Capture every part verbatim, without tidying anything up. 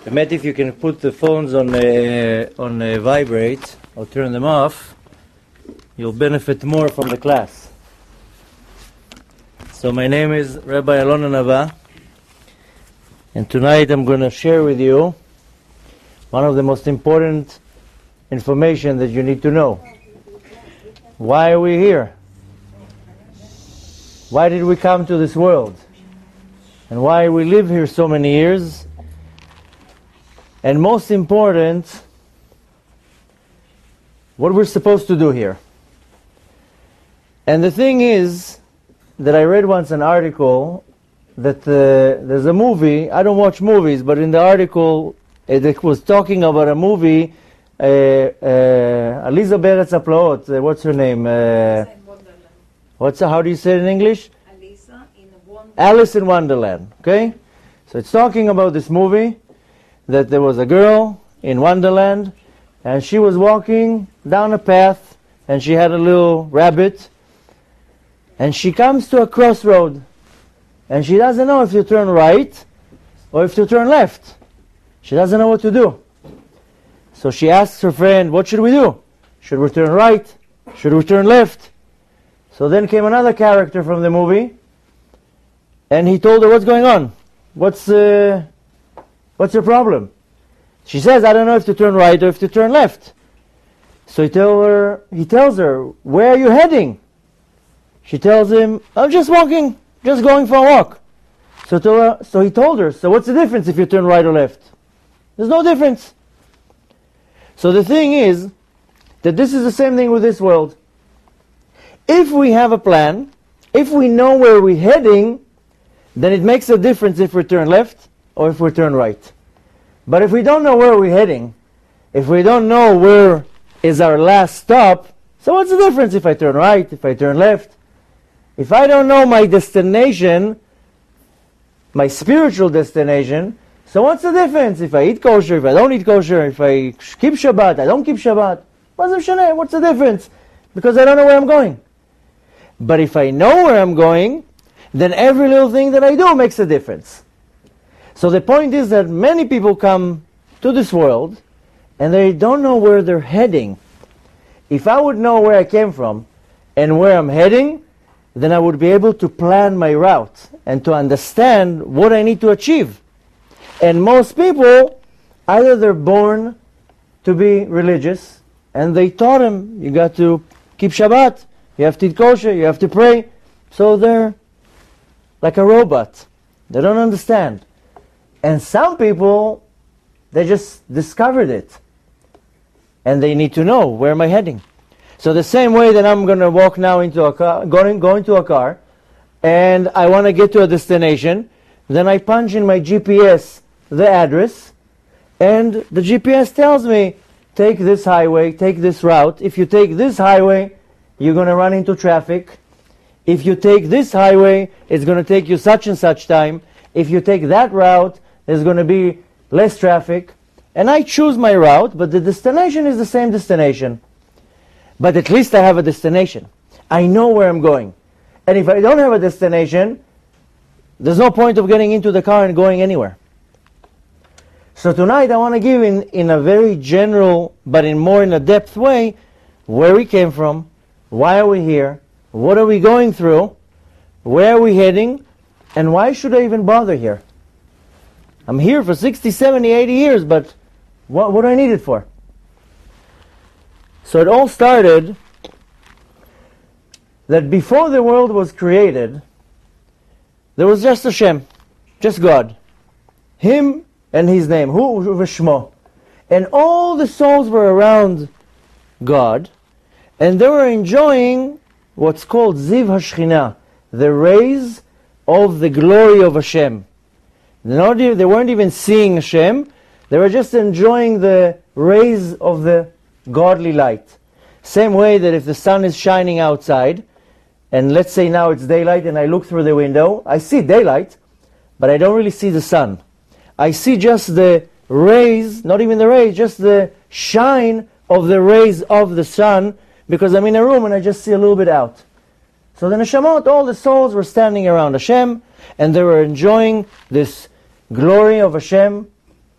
Met, if you can put the phones on uh, on uh, vibrate or turn them off, you'll benefit more from the class. So my name is Rabbi Alon Nava, and tonight I'm going to share with you one of the most important information that you need to know. Why are we here? Why did we come to this world? And why we live here so many years? And most important, what we're supposed to do here. And the thing is that I read once an article that uh, there's a movie. I don't watch movies, but in the article it was talking about a movie, uh, uh, Aliza Beretz Haplaot, uh, what's her name? Uh, what's how do you say it in English? Aliza in Wonderland. Alice in Wonderland. Okay, so it's talking about this movie, that there was a girl in Wonderland, and she was walking down a path, and she had a little rabbit, and she comes to a crossroad, and she doesn't know if to turn right or if to turn left. She doesn't know what to do. So she asks her friend, what should we do? Should we turn right? Should we turn left? So then came another character from the movie, and he told her, what's going on? What's uh, what's your problem? She says, I don't know if to turn right or if to turn left. So he tell her, he tells her, where are you heading? She tells him, I'm just walking, just going for a walk. So, to her, so he told her, so what's the difference if you turn right or left? There's no difference. So the thing is that this is the same thing with this world. If we have a plan, if we know where we're heading, then it makes a difference if we turn left or if we turn right. But if we don't know where we're heading, if we don't know where is our last stop, so what's the difference if I turn right, if I turn left? If I don't know my destination, my spiritual destination, so what's the difference if I eat kosher, if I don't eat kosher, if I keep Shabbat, I don't keep Shabbat? What's the difference? Because I don't know where I'm going. But if I know where I'm going, then every little thing that I do makes a difference. So the point is that many people come to this world and they don't know where they're heading. If I would know where I came from and where I'm heading, then I would be able to plan my route and to understand what I need to achieve. And most people, either they're born to be religious and they taught them, you got to keep Shabbat, you have to eat kosher, you have to pray. So they're like a robot. They don't understand. And some people, they just discovered it. And they need to know, where am I heading? So the same way that I'm going to walk now into a car, going, go into a car, and I want to get to a destination, then I punch in my G P S the address, and the G P S tells me, take this highway, take this route. If you take this highway, you're going to run into traffic. If you take this highway, it's going to take you such and such time. If you take that route, there's going to be less traffic. And I choose my route, but the destination is the same destination. But at least I have a destination. I know where I'm going. And if I don't have a destination, there's no point of getting into the car and going anywhere. So tonight I want to give in, in a very general, but in more in a depth way, where we came from, why are we here, what are we going through, where are we heading, and why should I even bother here? I'm here for sixty, seventy, eighty years, but what, what do I need it for? So it all started that before the world was created, there was just Hashem, just God. Him and His name, Hu V'Shmo. And all the souls were around God, and they were enjoying what's called Ziv HaShechina, the rays of the glory of Hashem. Not, they weren't even seeing Hashem, they were just enjoying the rays of the godly light. Same way that if the sun is shining outside, and let's say now it's daylight and I look through the window, I see daylight, but I don't really see the sun. I see just the rays, not even the rays, just the shine of the rays of the sun, because I'm in a room and I just see a little bit out. So the neshamot, all the souls were standing around Hashem, and they were enjoying this glory of Hashem,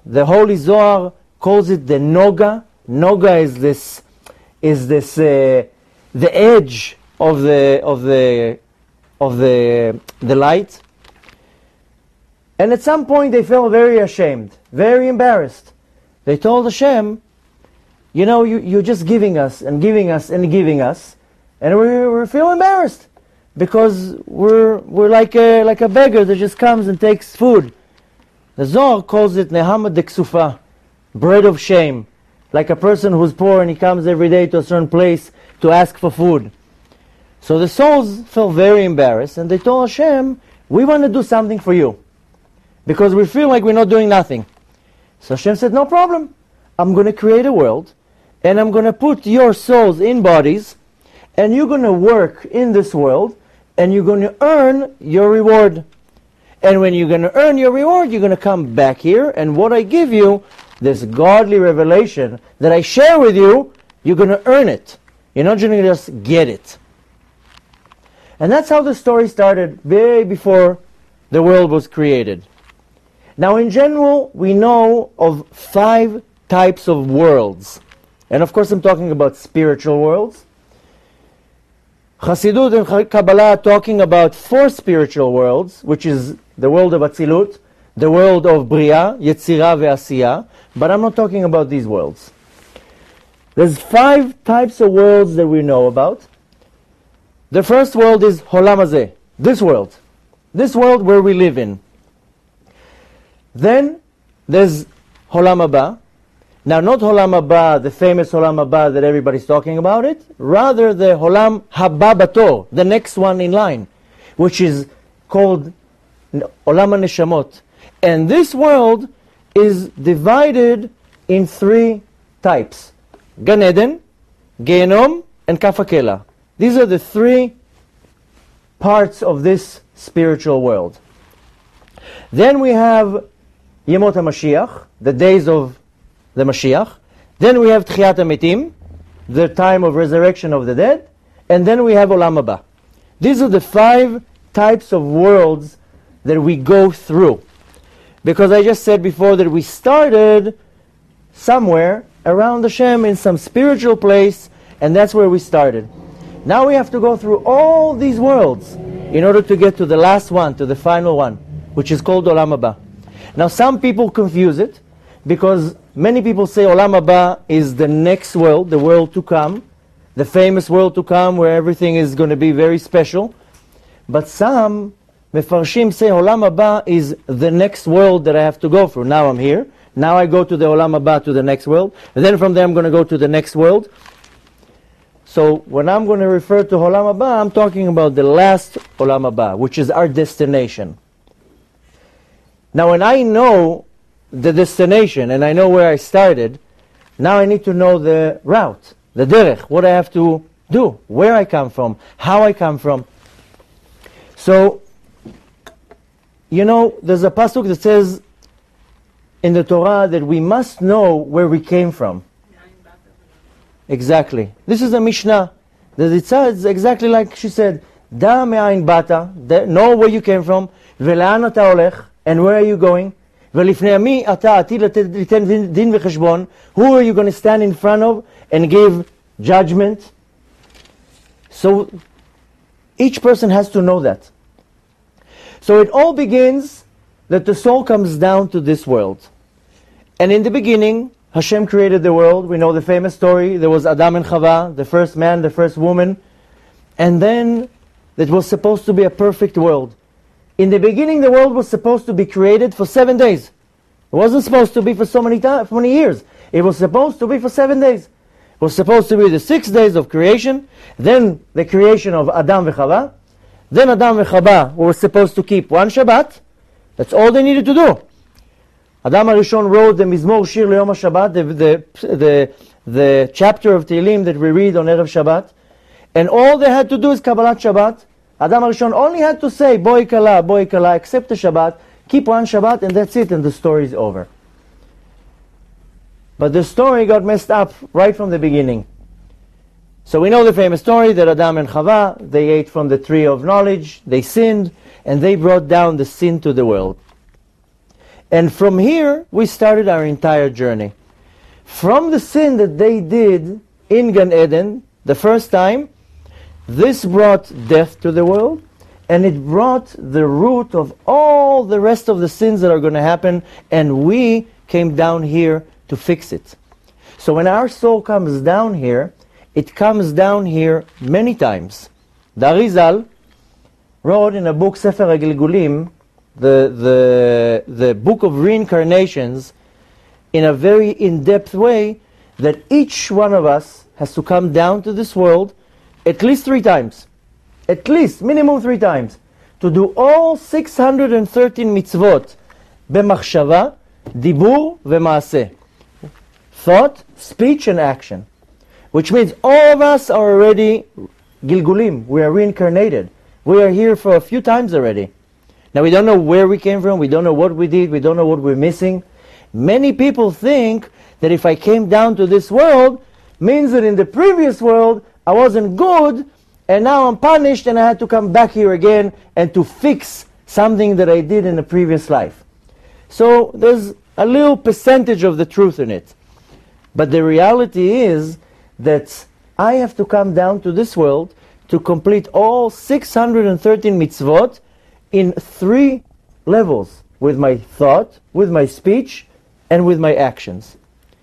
The Holy Zohar calls it the Noga. Noga is this, is this uh, the edge of the of the of the the light. And at some point they felt very ashamed, very embarrassed. They told Hashem, you know, you, you're just giving us and giving us and giving us, and we we feel embarrassed because we're we're like a like a beggar that just comes and takes food. The Zohar calls it Nehama de Ksufa, bread of shame, like a person who's poor and he comes every day to a certain place to ask for food. So the souls felt very embarrassed and they told Hashem, we want to do something for you because we feel like we're not doing nothing. So Hashem said, no problem. I'm going to create a world and I'm going to put your souls in bodies and you're going to work in this world and you're going to earn your reward. And when you're going to earn your reward, you're going to come back here, and what I give you, this godly revelation that I share with you, you're going to earn it. You're not going to just get it. And that's how the story started, way before the world was created. Now in general, we know of five types of worlds. And of course I'm talking about spiritual worlds. Chassidut and Kabbalah are talking about four spiritual worlds, which is the world of Atzilut, the world of Bria, Yetzirah ve'Asiyah, but I'm not talking about these worlds. There's five types of worlds that we know about. The first world is Holam Hazeh, this world, this world where we live in. Then there's Holam Haba. Now, not Holam Haba, the famous Holam Haba that everybody's talking about it, rather the Holam Haba Bator, the next one in line, which is called Olam HaNeshamot. And this world is divided in three types: Gan Eden, Gehenom, and Kaf HaKela. These are the three parts of this spiritual world. Then we have Yemot HaMashiach, the days of the Mashiach. Then we have Tchiyat HaMetim, the time of resurrection of the dead. And then we have Olam Haba. These are the five types of worlds that we go through. Because I just said before that we started somewhere around Hashem in some spiritual place, and that's where we started. Now we have to go through all these worlds in order to get to the last one, to the final one, which is called Olam Haba. Now some people confuse it, because many people say Olam Haba is the next world, the world to come, the famous world to come where everything is going to be very special. But some Mefarshim say Olam Haba is the next world that I have to go through. Now I'm here, now I go to the Olam Haba, to the next world, and then from there I'm going to go to the next world. So when I'm going to refer to Olam Haba, I'm talking about the last Olam Haba, which is our destination. Now when I know the destination and I know where I started, now I need to know the route, the derech, what I have to do, where I come from, how I come from. So, you know, there's a pasuk that says in the Torah that we must know where we came from. Exactly. This is a Mishnah. The Zitzah is exactly like she said, Da me'ayin bata, know where you came from, ve'la'an ata olech, and where are you going? Ve'lifnei mi ata atid liten din v'cheshbon, who are you going to stand in front of and give judgment? So each person has to know that. So it all begins that the soul comes down to this world. And in the beginning, Hashem created the world. We know the famous story. There was Adam and Chava, the first man, the first woman. And then it was supposed to be a perfect world. In the beginning, the world was supposed to be created for seven days. It wasn't supposed to be for so many time, for many years. It was supposed to be for seven days. It was supposed to be the six days of creation, then the creation of Adam and Chava. Then Adam and Chava were supposed to keep one Shabbat. That's all they needed to do. Adam HaRishon wrote the Mizmor Shir Le'Yom HaShabbat, the, the, the, the chapter of Tehillim that we read on Erev Shabbat. And all they had to do is Kabbalat Shabbat. Adam HaRishon only had to say, Boi Kala, Boi Kala, accept the Shabbat, keep one Shabbat, and that's it, and the story is over. But the story got messed up right from the beginning. So we know the famous story that Adam and Chava, they ate from the tree of knowledge, they sinned, and they brought down the sin to the world. And from here, we started our entire journey. From the sin that they did in Gan Eden, the first time, this brought death to the world, and it brought the root of all the rest of the sins that are going to happen, and we came down here to fix it. So when our soul comes down here, it comes down here many times. The Arizal wrote in a book, Sefer HaGilgulim, the, the, the book of reincarnations, in a very in-depth way, that each one of us has to come down to this world at least three times. At least, minimum three times. To do all six hundred thirteen mitzvot. B'machshava, dibur, v'maaseh. Thought, speech, and action. Which means all of us are already Gilgulim. We are reincarnated. We are here for a few times already. Now we don't know where we came from. We don't know what we did. We don't know what we're missing. Many people think that if I came down to this world, means that in the previous world I wasn't good, and now I'm punished and I had to come back here again and to fix something that I did in a previous life. So there's a little percentage of the truth in it. But the reality is that I have to come down to this world to complete all six hundred thirteen mitzvot in three levels, with my thought, with my speech, and with my actions.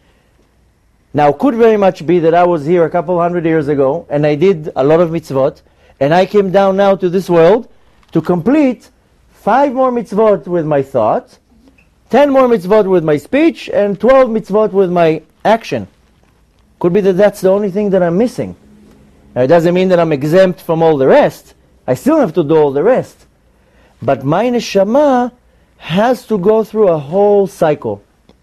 Now, it could very much be that I was here a couple hundred years ago, and I did a lot of mitzvot, and I came down now to this world to complete five more mitzvot with my thought, ten more mitzvot with my speech, and twelve mitzvot with my action. Could be that that's the only thing that I'm missing. Now, it doesn't mean that I'm exempt from all the rest. I still have to do all the rest. But my neshama has to go through a whole cycle.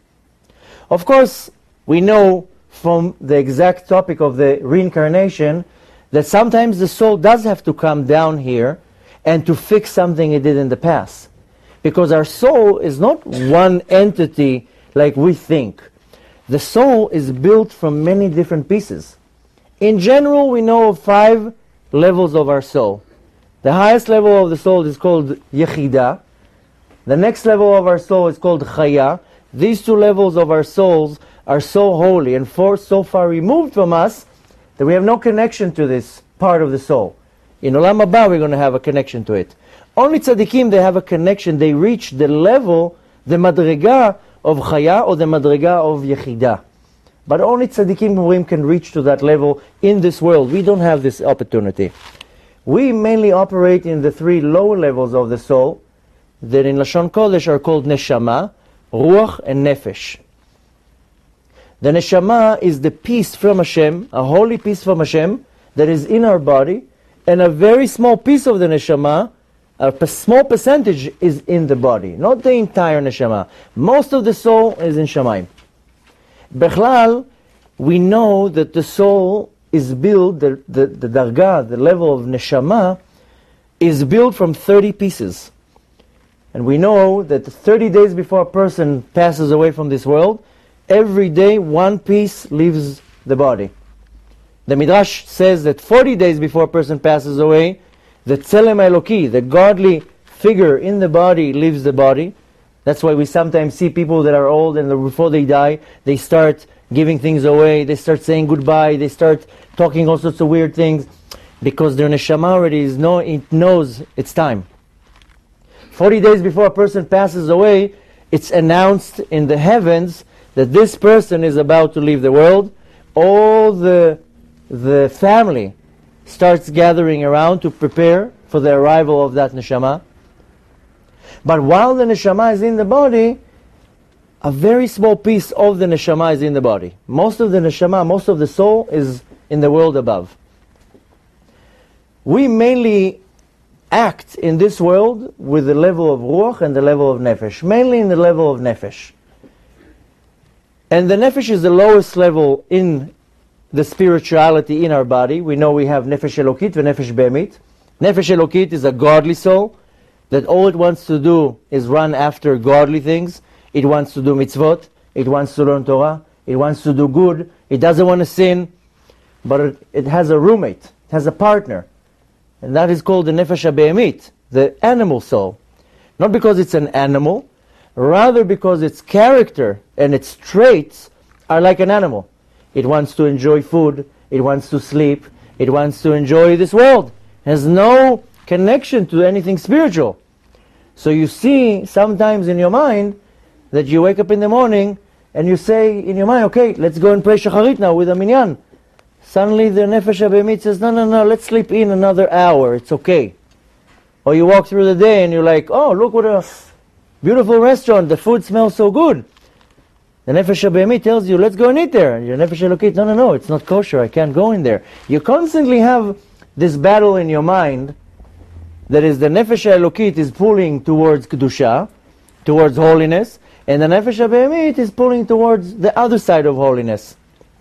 Of course, we know from the exact topic of the reincarnation that sometimes the soul does have to come down here and to fix something it did in the past. Because our soul is not one entity like we think. The soul is built from many different pieces. In general, we know of five levels of our soul. The highest level of the soul is called Yechidah. The next level of our soul is called Chaya. These two levels of our souls are so holy and for, so far removed from us that we have no connection to this part of the soul. In Olam Haba, we're going to have a connection to it. Only tzaddikim, they have a connection. They reach the level, the madrega of Chaya or the madrega of Yechidah. But only tzaddikim Murim can reach to that level in this world. We don't have this opportunity. We mainly operate in the three lower levels of the soul that in Lashon Kodesh are called Neshama, Ruach, and Nefesh. The Neshama is the peace from Hashem, a holy peace from Hashem that is in our body, and a very small piece of the Neshama, a small percentage is in the body, not the entire Neshama. Most of the soul is in Shamayim. Bechlal, we know that the soul is built, the, the, the darga, the level of neshama, is built from thirty pieces. And we know that thirty days before a person passes away from this world, every day one piece leaves the body. The Midrash says that forty days before a person passes away, the Tzelem Eloki, the godly figure in the body, leaves the body. That's why we sometimes see people that are old and before they die, they start giving things away, they start saying goodbye, they start talking all sorts of weird things, because their neshama already is know, it knows it's time. Forty days before a person passes away, it's announced in the heavens that this person is about to leave the world. All the, the family starts gathering around to prepare for the arrival of that neshama. But while the neshama is in the body, a very small piece of the neshama is in the body. Most of the neshama, most of the soul is in the world above. We mainly act in this world with the level of ruach and the level of nefesh, mainly in the level of nefesh. And the nefesh is the lowest level in the spirituality in our body. We know we have nefesh elokit and nefesh behemit. Nefesh elokit is a godly soul that all it wants to do is run after godly things. It wants to do mitzvot, it wants to learn Torah, it wants to do good, it doesn't want to sin, but it, it has a roommate, it has a partner. And that is called the nefesh behemit, the animal soul. Not because it's an animal, rather because its character and its traits are like an animal. It wants to enjoy food, it wants to sleep, it wants to enjoy this world. It has no connection to anything spiritual. So you see sometimes in your mind that you wake up in the morning and you say in your mind, okay, let's go and pray shacharit now with a minyan. Suddenly the nefesh habehemit says, no, no, no, let's sleep in another hour, it's okay. Or you walk through the day and you're like, oh, look what a beautiful restaurant, the food smells so good. The nefesh habehemit tells you, let's go and eat there. And your nefesh elokit, no, no, no, it's not kosher, I can't go in there. You constantly have this battle in your mind, that is the nefesh elokit is pulling towards kedusha, towards holiness, and the nefesh habehemit is pulling towards the other side of holiness.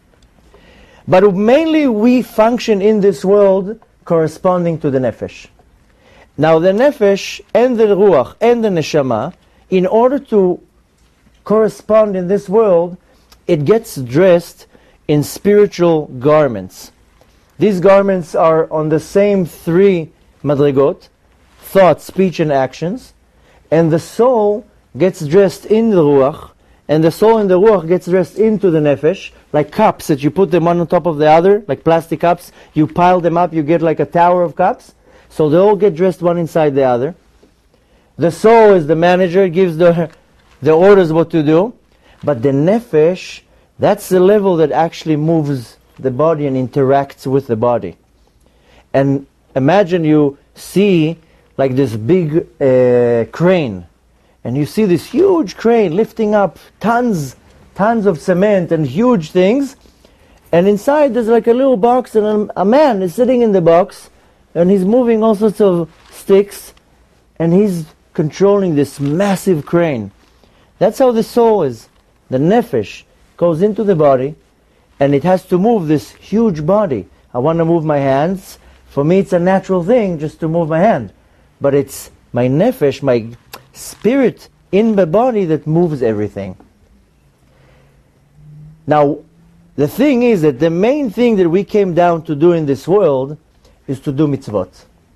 But mainly we function in this world corresponding to the nefesh. Now the nefesh and the ruach and the neshama, in order to correspond in this world, it gets dressed in spiritual garments. These garments are on the same three madrigot, thought, speech and actions, and the soul gets dressed in the ruach, and the soul and the ruach gets dressed into the nefesh, like cups that you put them one on top of the other, like plastic cups, you pile them up, you get like a tower of cups, so they all get dressed one inside the other. The soul is the manager, gives the, the orders what to do, but the nefesh, that's the level that actually moves the body and interacts with the body. And imagine you see like this big uh, crane, and you see this huge crane lifting up tons, tons of cement and huge things, and inside there's like a little box, and a, a man is sitting in the box, and he's moving all sorts of sticks, and he's controlling this massive crane. That's how the soul is. The nefesh goes into the body, and it has to move this huge body. I want to move my hands. For me, it's a natural thing just to move my hand. But it's my nefesh, my spirit in the body that moves everything. Now, the thing is that the main thing that we came down to do in this world is to do mitzvot.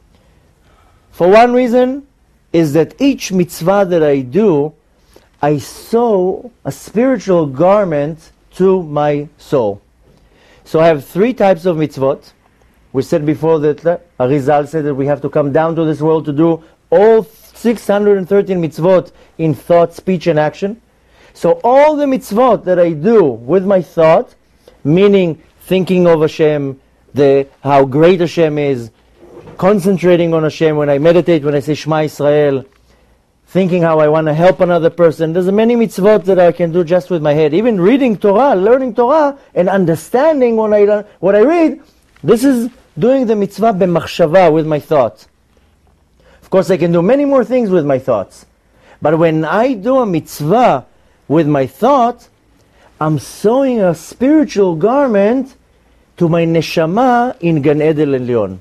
For one reason is that each mitzvah that I do, I sew a spiritual garment to my soul. So I have three types of mitzvot. We said before that uh, Arizal said that we have to come down to this world to do all six hundred thirteen mitzvot in thought, speech and action. So all the mitzvot that I do with my thought, meaning thinking of Hashem, the, how great Hashem is, concentrating on Hashem when I meditate, when I say Shema Yisrael, thinking how I want to help another person. There's many mitzvot that I can do just with my head. Even reading Torah, learning Torah, and understanding when I learn, what I read, this is doing the mitzvah b'machshava, with my thoughts. Of course, I can do many more things with my thoughts. But when I do a mitzvah with my thought, I'm sewing a spiritual garment to my neshama in Gan Eden Elyon.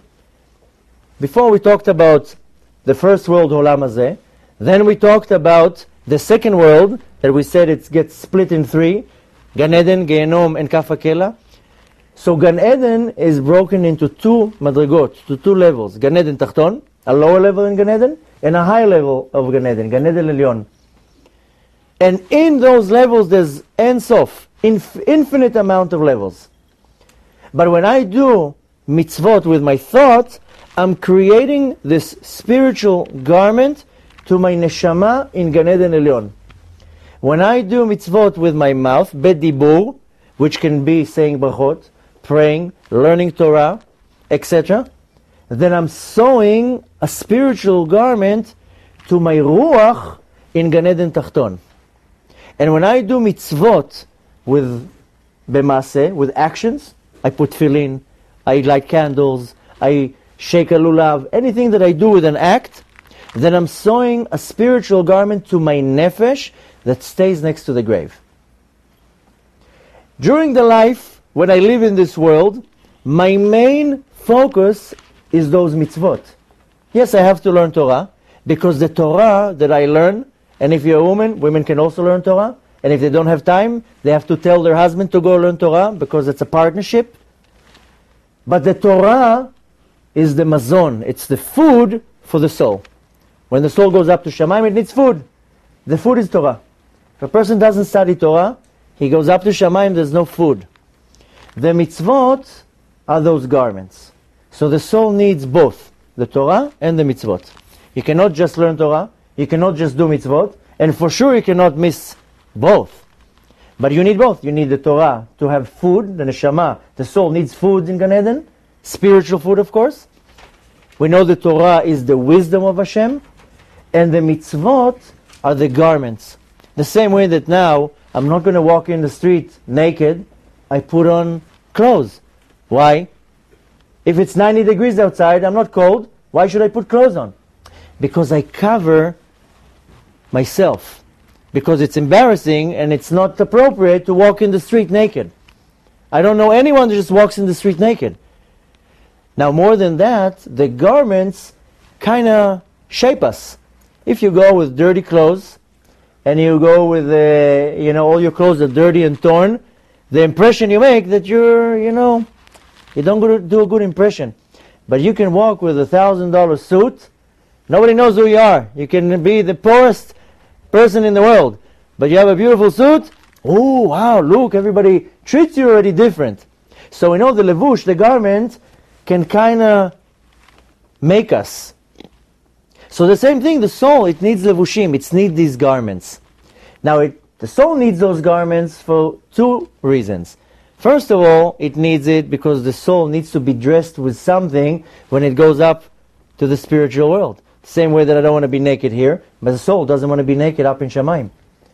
Before we talked about the first world, Olam Hazeh, then we talked about the second world, that we said it gets split in three, Gan Eden, Gehenom, and Kaf HaKela. So Gan Eden is broken into two madrigot, to two levels. Gan Eden Tachton, a lower level in Gan Eden, and a high level of Gan Eden, Gan Eden Elyon. And in those levels there's Ein Sof, inf- infinite amount of levels. But when I do mitzvot with my thoughts, I'm creating this spiritual garment to my neshama in Gan Eden Elyon. When I do mitzvot with my mouth, bet dibur, which can be saying brachot, praying, learning Torah, et cetera, then I'm sewing a spiritual garment to my ruach in Gan Eden Tachton. And when I do mitzvot with b'maseh, with actions, I put tefillin, I light candles, I shake a lulav, anything that I do with an act, then I'm sewing a spiritual garment to my nefesh that stays next to the grave. During the life, when I live in this world, my main focus is those mitzvot. Yes, I have to learn Torah, because the Torah that I learn, and if you're a woman, women can also learn Torah, and if they don't have time, they have to tell their husband to go learn Torah, because it's a partnership. But the Torah is the mazon, it's the food for the soul. When the soul goes up to Shamayim, it needs food. the food is Torah. If a person doesn't study Torah, he goes up to Shamayim, there's no food. The mitzvot are those garments. So the soul needs both, the Torah and the mitzvot. You cannot just learn Torah, you cannot just do mitzvot, and for sure you cannot miss both. But you need both. You need the Torah to have food, the neshama, the soul needs food in Gan Eden, spiritual food of course. We know the Torah is the wisdom of Hashem, and the mitzvot are the garments. The same way that now, I'm not going to walk in the street naked, I put on clothes. Why? If it's ninety degrees outside, I'm not cold, why should I put clothes on? Because I cover myself. Because it's embarrassing and it's not appropriate to walk in the street naked. I don't know anyone that just walks in the street naked. Now more than that, the garments kind of shape us. If you go with dirty clothes, and you go with, uh, you know, all your clothes are dirty and torn, the impression you make that you're, you know, you don't do a good impression. But you can walk with a thousand dollar suit, nobody knows who you are. You can be the poorest person in the world, but you have a beautiful suit, oh wow, look, everybody treats you already different. So we know the levush, the garment, can kind of make us. So the same thing, the soul, it needs levushim, it needs these garments. Now it, the soul needs those garments for two reasons. First of all, it needs it because the soul needs to be dressed with something when it goes up to the spiritual world. Same way that I don't want to be naked here, but the soul doesn't want to be naked up in Shamayim.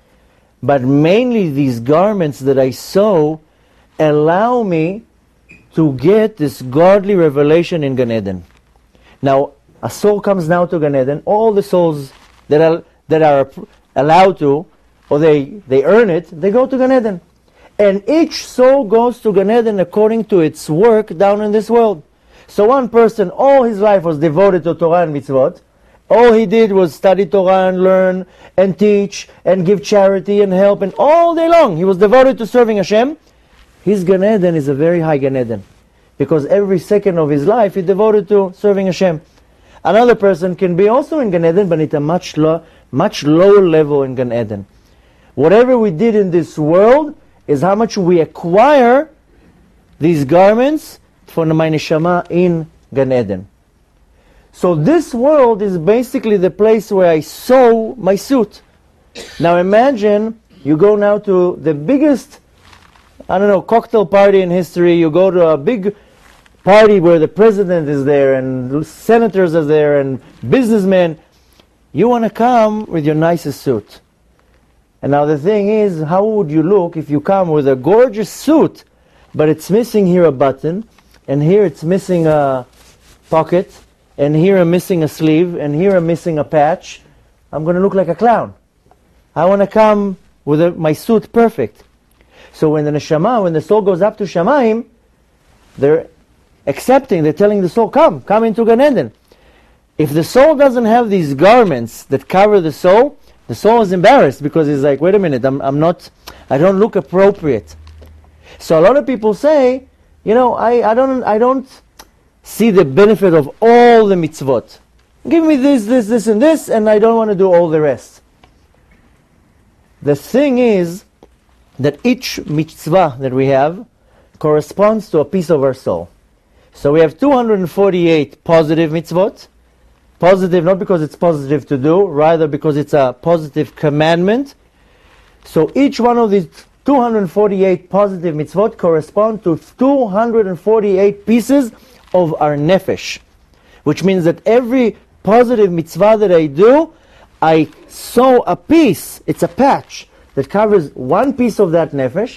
But mainly these garments that I sew allow me to get this godly revelation in Gan Eden. Now, a soul comes now to Gan Eden, all the souls that are, that are allowed to, or they, they earn it, they go to Gan Eden. And each soul goes to Gan Eden according to its work down in this world. So one person, all his life was devoted to Torah and mitzvot. All he did was study Torah and learn and teach and give charity and help, and all day long he was devoted to serving Hashem. His Gan Eden is a very high Gan Eden, because every second of his life he devoted to serving Hashem. Another person can be also in Gan Eden, but at a much, low, much lower level in Gan Eden. Whatever we did in this world is how much we acquire these garments for my neshama in Gan Eden. So this world is basically the place where I sew my suit. Now imagine you go now to the biggest, I don't know, cocktail party in history. You go to a big party where the president is there and senators are there and businessmen. You want to come with your nicest suit. And now the thing is, how would you look if you come with a gorgeous suit, but it's missing here a button, and here it's missing a pocket, and here I'm missing a sleeve, and here I'm missing a patch? I'm going to look like a clown. I want to come with a, my suit perfect. So when the neshama, when the soul goes up to Shamayim, they're accepting, they're telling the soul, come, come into Gan Eden. If the soul doesn't have these garments that cover the soul, the soul is embarrassed because it's like, wait a minute, I'm, I'm not, I don't look appropriate. So a lot of people say, you know, I, I don't, I don't see the benefit of all the mitzvot. Give me this, this, this, and this, and I don't want to do all the rest. The thing is that each mitzvah that we have corresponds to a piece of our soul. So we have two hundred forty-eight positive mitzvot. Positive not because it's positive to do, rather because it's a positive commandment. So each one of these two hundred forty-eight positive mitzvot correspond to two hundred forty-eight pieces of our nefesh. Which means that every positive mitzvah that I do, I sew a piece, it's a patch, that covers one piece of that nefesh.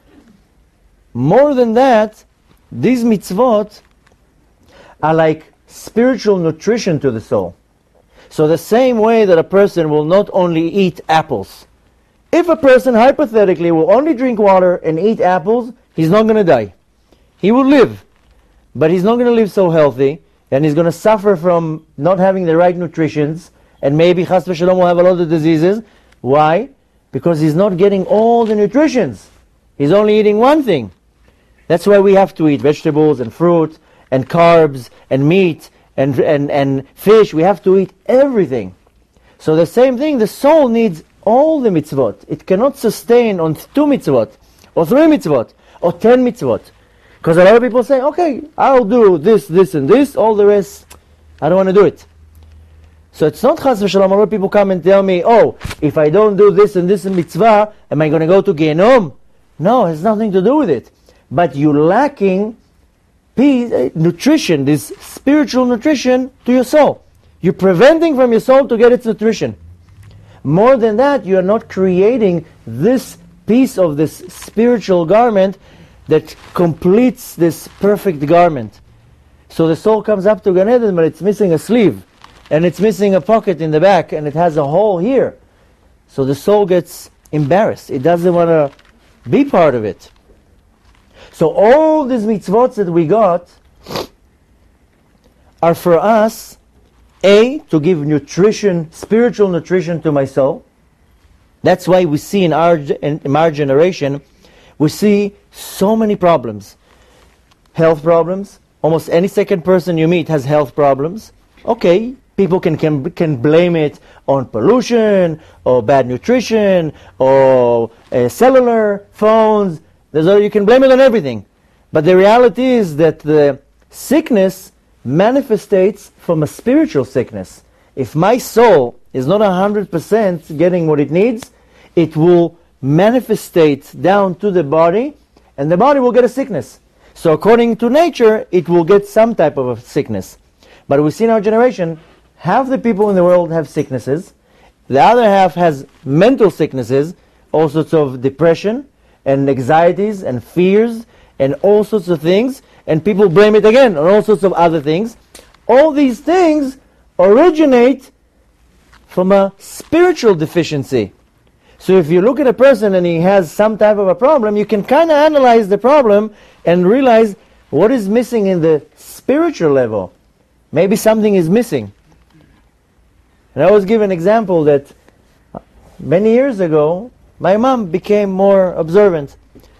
More than that, these mitzvot are like spiritual nutrition to the soul. So the same way that a person will not only eat apples. If a person hypothetically will only drink water and eat apples, he's not going to die. He will live, but he's not going to live so healthy, and he's going to suffer from not having the right nutritions, and maybe chas v'shalom will have a lot of diseases. Why? Because he's not getting all the nutritions. He's only eating one thing. That's why we have to eat vegetables and fruit and carbs and meat and, and, and fish. We have to eat everything. So the same thing, the soul needs all the mitzvot. It cannot sustain on two mitzvot, or three mitzvot, or ten mitzvot. Because a lot of people say, okay, I'll do this, this, and this, all the rest, I don't want to do it. So it's not chas v'shalom. A lot of people come and tell me, oh, if I don't do this and this mitzvah, am I going to go to Gehenom? No, it has nothing to do with it. But you're lacking peace, nutrition, this spiritual nutrition to your soul. You're preventing from your soul to get its nutrition. More than that, you are not creating this piece of this spiritual garment that completes this perfect garment. So the soul comes up to Gan Eden, but it's missing a sleeve, and it's missing a pocket in the back, and it has a hole here. So the soul gets embarrassed. It doesn't want to be part of it. So all these mitzvot that we got are for us, A, to give nutrition, spiritual nutrition to my soul. That's why we see in our, in our generation, we see so many problems. Health problems. Almost any second person you meet has health problems. Okay, people can, can, can blame it on pollution, or bad nutrition, or uh, cellular phones. There's a, you can blame it on everything. But the reality is that the sickness manifestates from a spiritual sickness. If my soul is not one hundred percent getting what it needs, it will manifestate down to the body, and the body will get a sickness. So according to nature, it will get some type of a sickness. But we see in our generation, half the people in the world have sicknesses, the other half has mental sicknesses, all sorts of depression, and anxieties, and fears, and all sorts of things, and people blame it again on all sorts of other things. All these things originate from a spiritual deficiency. So if you look at a person and he has some type of a problem, you can kind of analyze the problem and realize what is missing in the spiritual level. Maybe something is missing. And I always give an example that many years ago, my mom became more observant.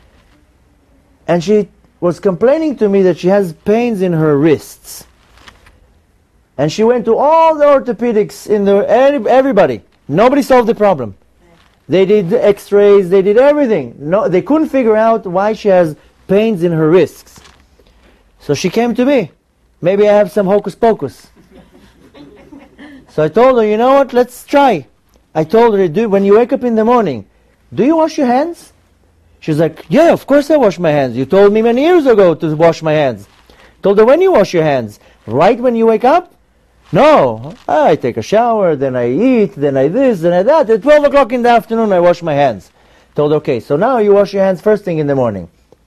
And she was complaining to me that she has pains in her wrists. And she went to all the orthopedics, in the everybody. Nobody solved the problem. They did x-rays, they did everything. No, they couldn't figure out why she has pains in her wrists. So she came to me. Maybe I have some hocus pocus. So I told her, you know what, let's try. I told her, do, when you wake up in the morning, do you wash your hands? She's like, yeah, of course I wash my hands. You told me many years ago to wash my hands. Told her, when you wash your hands? Right when you wake up? No, I take a shower, then I eat, then I this, then I that. At twelve o'clock in the afternoon, I wash my hands. Told, okay, so now you wash your hands first thing in the morning.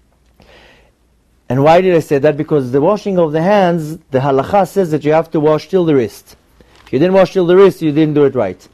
And why did I say that? Because the washing of the hands, the halakha says that you have to wash till the wrist. If you didn't wash till the wrist, you didn't do it right.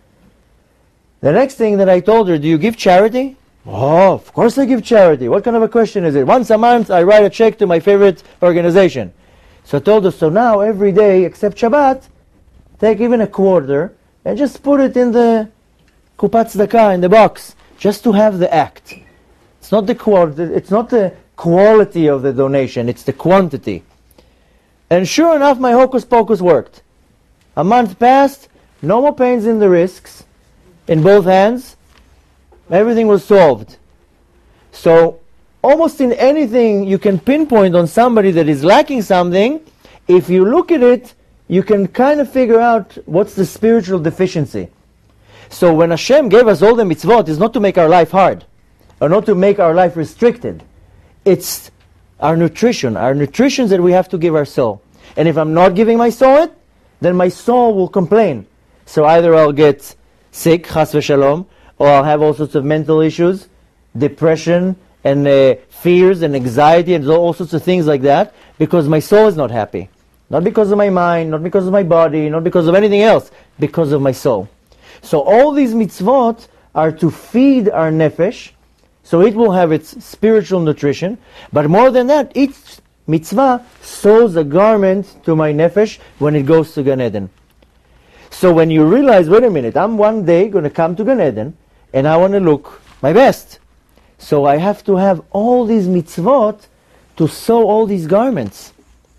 The next thing that I told her, do you give charity? Oh, of course I give charity. What kind of a question is it? Once a month, I write a check to my favorite organization. So I told her, so now every day except Shabbat, take even a quarter and just put it in the kupat tzedakah, in the box, just to have the act. It's not the quality, it's not the quality of the donation, it's the quantity. And sure enough, my hocus pocus worked. A month passed, no more pains in the wrists, in both hands, everything was solved. So almost in anything you can pinpoint on somebody that is lacking something, if you look at it, you can kind of figure out what's the spiritual deficiency. So when Hashem gave us all the mitzvot, it's not to make our life hard, or not to make our life restricted. It's our nutrition, our nutrition that we have to give our soul. And if I'm not giving my soul it, then my soul will complain. So either I'll get sick, chas v'shalom, or I'll have all sorts of mental issues, depression, and uh, fears and anxiety and all sorts of things like that, because my soul is not happy. Not because of my mind, not because of my body, not because of anything else, because of my soul. So all these mitzvot are to feed our nefesh, so it will have its spiritual nutrition, but more than that, each mitzvah sews a garment to my nefesh when it goes to Gan Eden. So when you realize, wait a minute, I'm one day going to come to Gan Eden, and I want to look my best. So I have to have all these mitzvot to sew all these garments.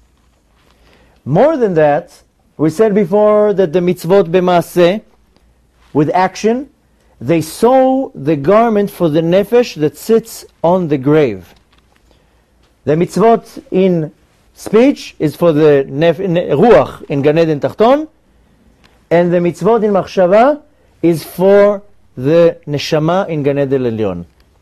More than that, we said before that the mitzvot b'maaseh, with action, they sew the garment for the nefesh that sits on the grave. The mitzvot in speech is for the nef- ruach in Gan Eden Tachton, and the mitzvot in machshava is for the neshama in Gan Eden Elyon.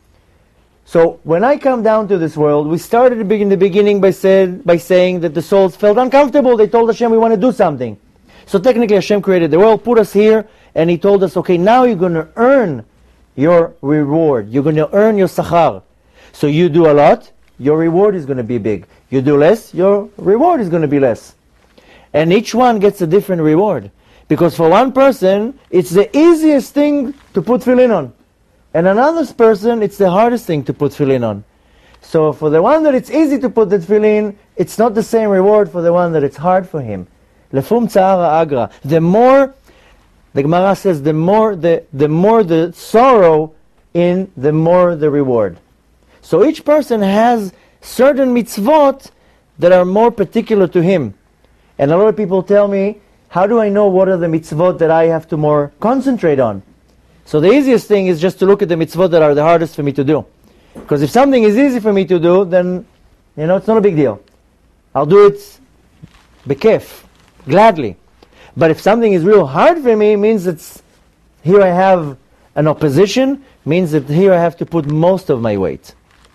So when I come down to this world, we started in the beginning by, said, by saying that the souls felt uncomfortable. They told Hashem, we want to do something. So technically Hashem created the world, put us here, and He told us, okay, now you're going to earn your reward. You're going to earn your sachar. So you do a lot, your reward is going to be big. You do less, your reward is going to be less. And each one gets a different reward. Because for one person, it's the easiest thing to put tefillin on. And another person, it's the hardest thing to put tefillin on. So for the one that it's easy to put the tefillin, it's not the same reward for the one that it's hard for him. Lefum tzara agra. The more, the Gemara says, the more the, the more the sorrow in, the more the reward. So each person has certain mitzvot that are more particular to him. And a lot of people tell me, how do I know what are the mitzvot that I have to more concentrate on? So the easiest thing is just to look at the mitzvot that are the hardest for me to do. Because if something is easy for me to do, then, you know, it's not a big deal. I'll do it bekef, gladly. But if something is real hard for me, it means it's, here I have an opposition, means that here I have to put most of my weight.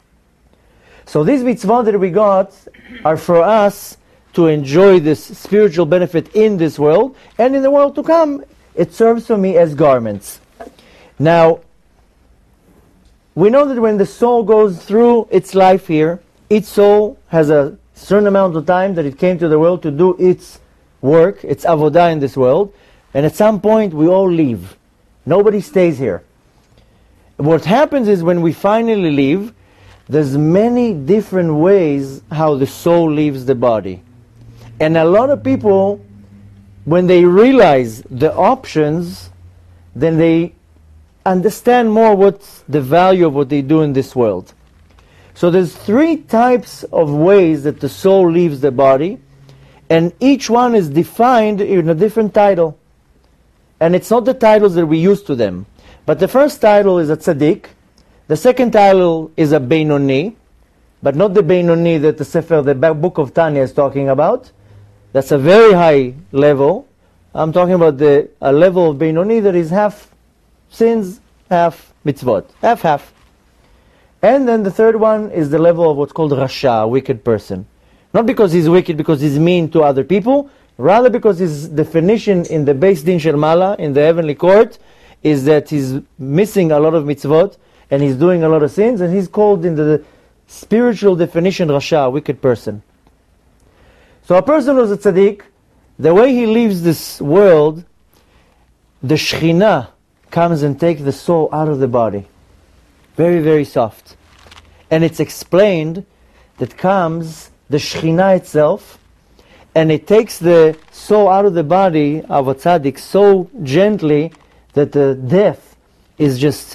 So these mitzvot that we got are for us to enjoy this spiritual benefit in this world, and in the world to come, it serves for me as garments. Now, we know that when the soul goes through its life here, each soul has a certain amount of time that it came to the world to do its work, its avodah in this world, and at some point we all leave. Nobody stays here. What happens is when we finally leave, there's many different ways how the soul leaves the body. And a lot of people, when they realize the options, then they understand more what's the value of what they do in this world. So there's three types of ways that the soul leaves the body, and each one is defined in a different title. And it's not the titles that we use to them. But the first title is a tzaddik, the second title is a Beinoni, but not the Beinoni that the Sefer, the book of Tanya is talking about. That's a very high level. I'm talking about the a level of Beinoni that is half sins, half mitzvot, half-half. And then the third one is the level of what's called Rasha, a wicked person. Not because he's wicked, because he's mean to other people, rather because his definition in the Beis Din Shel Mala, in the heavenly court, is that he's missing a lot of mitzvot, and he's doing a lot of sins, and he's called in the spiritual definition Rasha, a wicked person. So a person who's a tzaddik, the way he leaves this world, the Shekhinah comes and takes the soul out of the body. Very, very soft. And it's explained that comes the Shekhinah itself, and it takes the soul out of the body of a tzaddik so gently that the death is just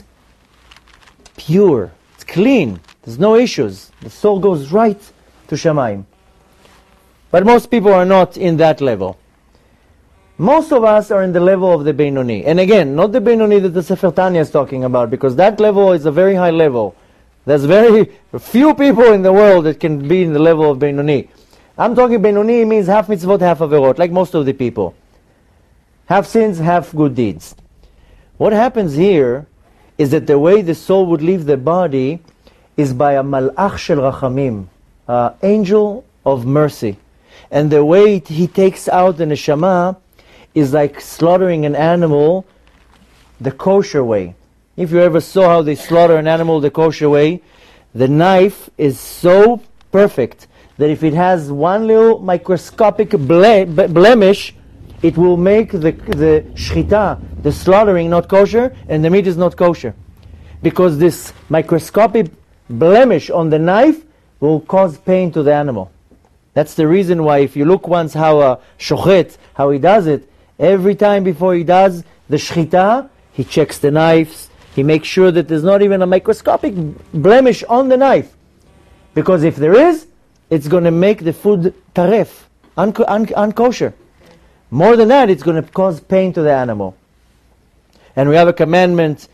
pure. It's clean. There's no issues. The soul goes right to Shamayim. But most people are not in that level. Most of us are in the level of the Beinoni. And again, not the Beinoni that the Sefer Tanya is talking about, because that level is a very high level. There's very few people in the world that can be in the level of Beinoni. I'm talking Beinoni means half mitzvot, half averot, like most of the people. Half sins, half good deeds. What happens here is that the way the soul would leave the body is by a malach shel rachamim, an angel of mercy. And the way he takes out the neshama is like slaughtering an animal the kosher way. If you ever saw how they slaughter an animal the kosher way, the knife is so perfect that if it has one little microscopic ble- blemish, it will make the, the shchita, the slaughtering, not kosher, and the meat is not kosher. Because this microscopic blemish on the knife will cause pain to the animal. That's the reason why if you look once how a shochet, how he does it, every time before he does the shchita, he checks the knives, he makes sure that there's not even a microscopic blemish on the knife. Because if there is, it's going to make the food taref, un- un- unkosher. More than that, it's going to cause pain to the animal. And we have a commandment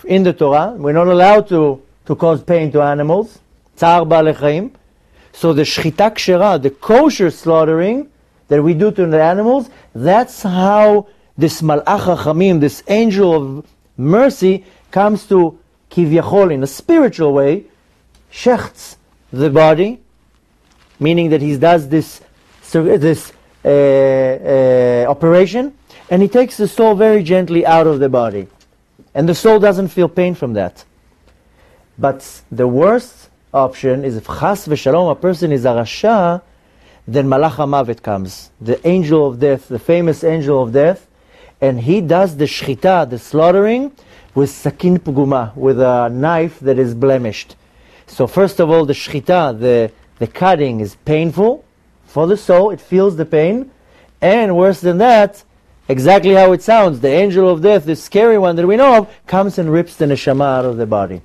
in the Torah. We're not allowed to, to cause pain to animals. Tzar ba'alei chaim. So the shchita kshera, the kosher slaughtering that we do to the animals, that's how this malach hachamim, this angel of mercy, comes to kivyachol in a spiritual way, shechts the body, meaning that he does this this uh, uh, operation, and he takes the soul very gently out of the body, and the soul doesn't feel pain from that. But the worst option is if chas v'shalom a person is a rasha, then malach hamavet comes, the angel of death, the famous angel of death, and he does the shchita, the slaughtering, with sakin puguma, with a knife that is blemished. So first of all, the shchita, the, the cutting is painful for the soul, it feels the pain, and worse than that, exactly how it sounds, the angel of death, the scary one that we know of, comes and rips the neshama out of the body.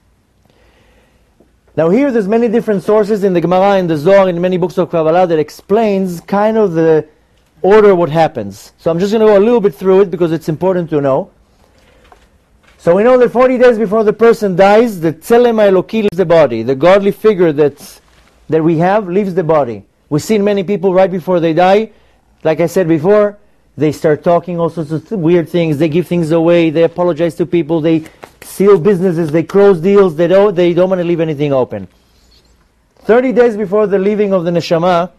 Now here there's many different sources in the Gemara, in the Zohar, in many books of Kabbalah that explains kind of the order what happens. So I'm just going to go a little bit through it because it's important to know. So we know that forty days before the person dies, the Tzelem HaEloki leaves the body. The godly figure that, that we have leaves the body. We've seen many people right before they die, like I said before, they start talking all sorts of th- weird things, they give things away, they apologize to people, they seal businesses, they close deals, they don't, they don't want to leave anything open. thirty days before the leaving of the neshama,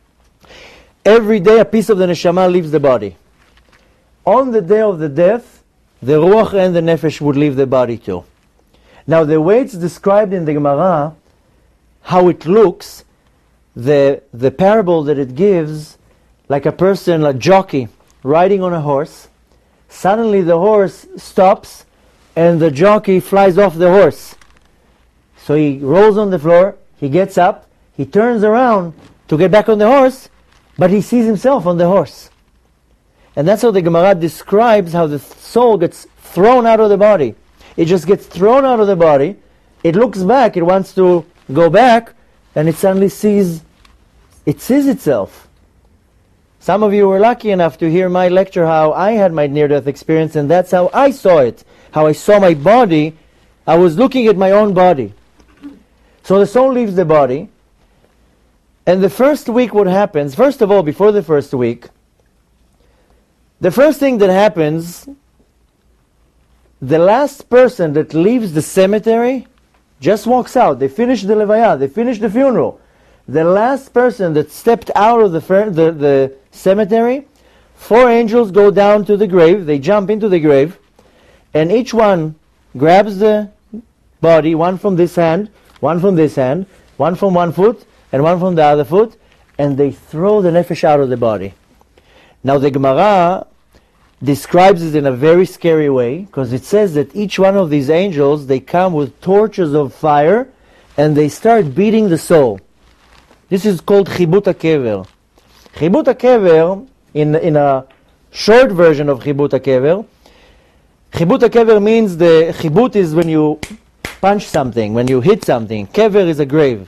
every day a piece of the neshama leaves the body. On the day of the death, the ruach and the nefesh would leave the body too. Now the way it's described in the Gemara, how it looks, the, the parable that it gives, like a person, a jockey, riding on a horse, suddenly the horse stops and the jockey flies off the horse. So he rolls on the floor, he gets up, he turns around to get back on the horse, but he sees himself on the horse. And that's how the Gemara describes how the soul gets thrown out of the body. It just gets thrown out of the body, it looks back, it wants to go back, and it suddenly sees, it sees itself. Some of you were lucky enough to hear my lecture how I had my near-death experience, and that's how I saw it. How I saw my body, I was looking at my own body. So the soul leaves the body, and the first week what happens, first of all, before the first week, the first thing that happens, the last person that leaves the cemetery just walks out. They finish the levaya, they finish the funeral. The last person that stepped out of the, the, the cemetery, four angels go down to the grave, they jump into the grave, and each one grabs the body, one from this hand, one from this hand, one from one foot, and one from the other foot, and they throw the nefesh out of the body. Now the Gemara describes it in a very scary way, because it says that each one of these angels, they come with torches of fire, and they start beating the soul. This is called Chibut HaKever. Chibut HaKever, in, in a short version of Chibut HaKever, Chibut HaKever means the Chibut is when you punch something, when you hit something. Kever is a grave.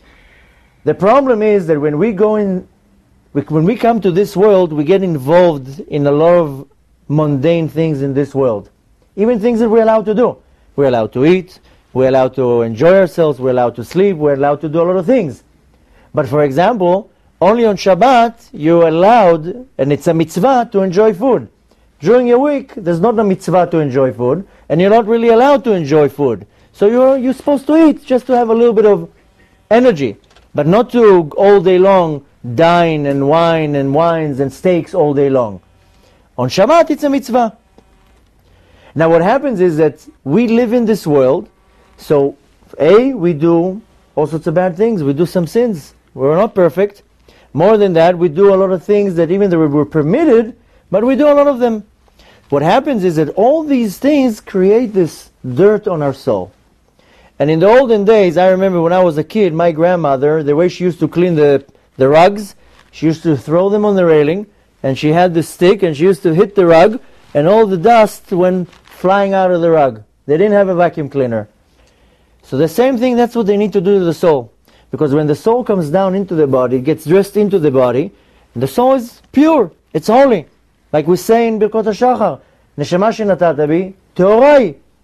The problem is that when we go in, when we come to this world, we get involved in a lot of mundane things in this world. Even things that we're allowed to do. We're allowed to eat, we're allowed to enjoy ourselves, we're allowed to sleep, we're allowed to do a lot of things. But for example, only on Shabbat you're allowed, and it's a mitzvah, to enjoy food. During your week, there's not a mitzvah to enjoy food, and you're not really allowed to enjoy food. So you're, you're supposed to eat, just to have a little bit of energy, but not to all day long dine and wine and wines and steaks all day long. On Shabbat, it's a mitzvah. Now what happens is that we live in this world, so A, we do all sorts of bad things, we do some sins. We're not perfect. More than that, we do a lot of things that even though we were permitted, but we do a lot of them. What happens is that all these things create this dirt on our soul. And in the olden days, I remember when I was a kid, my grandmother, the way she used to clean the, the rugs, she used to throw them on the railing, and she had the stick, and she used to hit the rug, and all the dust went flying out of the rug. They didn't have a vacuum cleaner. So the same thing, that's what they need to do to the soul. Because when the soul comes down into the body, it gets dressed into the body, the soul is pure, it's holy. Like we say in Birkot HaShachar, Neshama shenatata bi, teorai,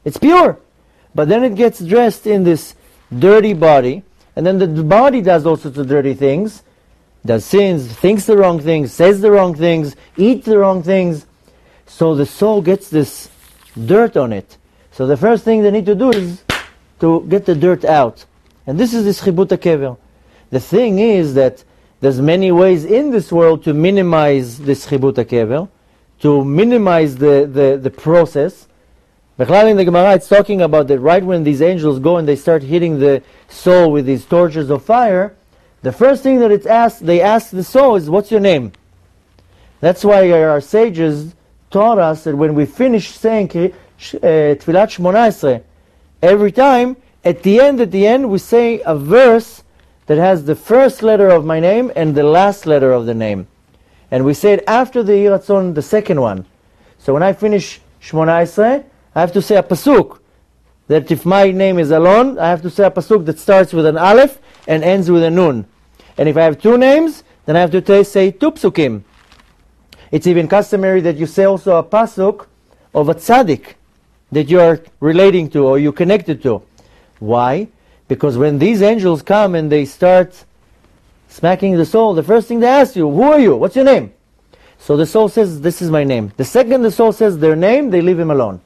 It's pure. But then it gets dressed in this dirty body, and then the body does all sorts of dirty things, does sins, thinks the wrong things, says the wrong things, eats the wrong things. So the soul gets this dirt on it. So the first thing they need to do is to get the dirt out. And this is this chibut hakever. The thing is that there's many ways in this world to minimize this chibut hakever, to minimize the, the, the process. In the Gemara it's talking about that right when these angels go and they start hitting the soul with these torches of fire, the first thing that it's asked, they ask the soul is, what's your name? That's why our sages taught us that when we finish saying uh, Tfilat Shmona Esrei, every time, at the end, at the end, we say a verse that has the first letter of my name and the last letter of the name. And we say it after the Yiratzon, Ratzon, the second one. So when I finish Shmona Esrei, I have to say a pasuk, that if my name is Alon, I have to say a pasuk that starts with an aleph and ends with a nun. And if I have two names, then I have to say two psukim. It's even customary that you say also a pasuk of a tzaddik that you are relating to or you connected to. Why? Because when these angels come and they start smacking the soul, the first thing they ask you, who are you? What's your name? So the soul says, this is my name. The second the soul says their name, they leave him alone.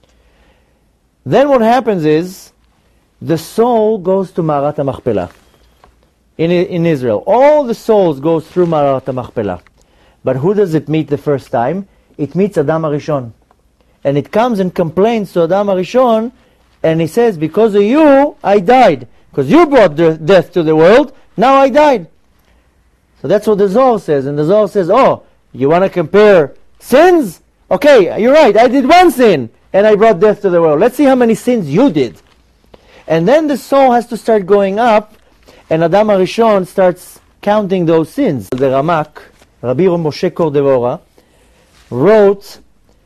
Then what happens is, the soul goes to Ma'arat HaMachpelah. In, in Israel, all the souls go through Ma'arat HaMachpelah. But who does it meet the first time? It meets Adam HaRishon. And it comes and complains to Adam HaRishon, and he says, because of you, I died. Because you brought death to the world, now I died. So that's what the Zohar says. And the Zohar says, oh, you want to compare sins? Okay, you're right, I did one sin, and I brought death to the world. Let's see how many sins you did. And then the soul has to start going up, and Adam HaRishon starts counting those sins. The Ramak, Rabbi Moshe Cordovera, wrote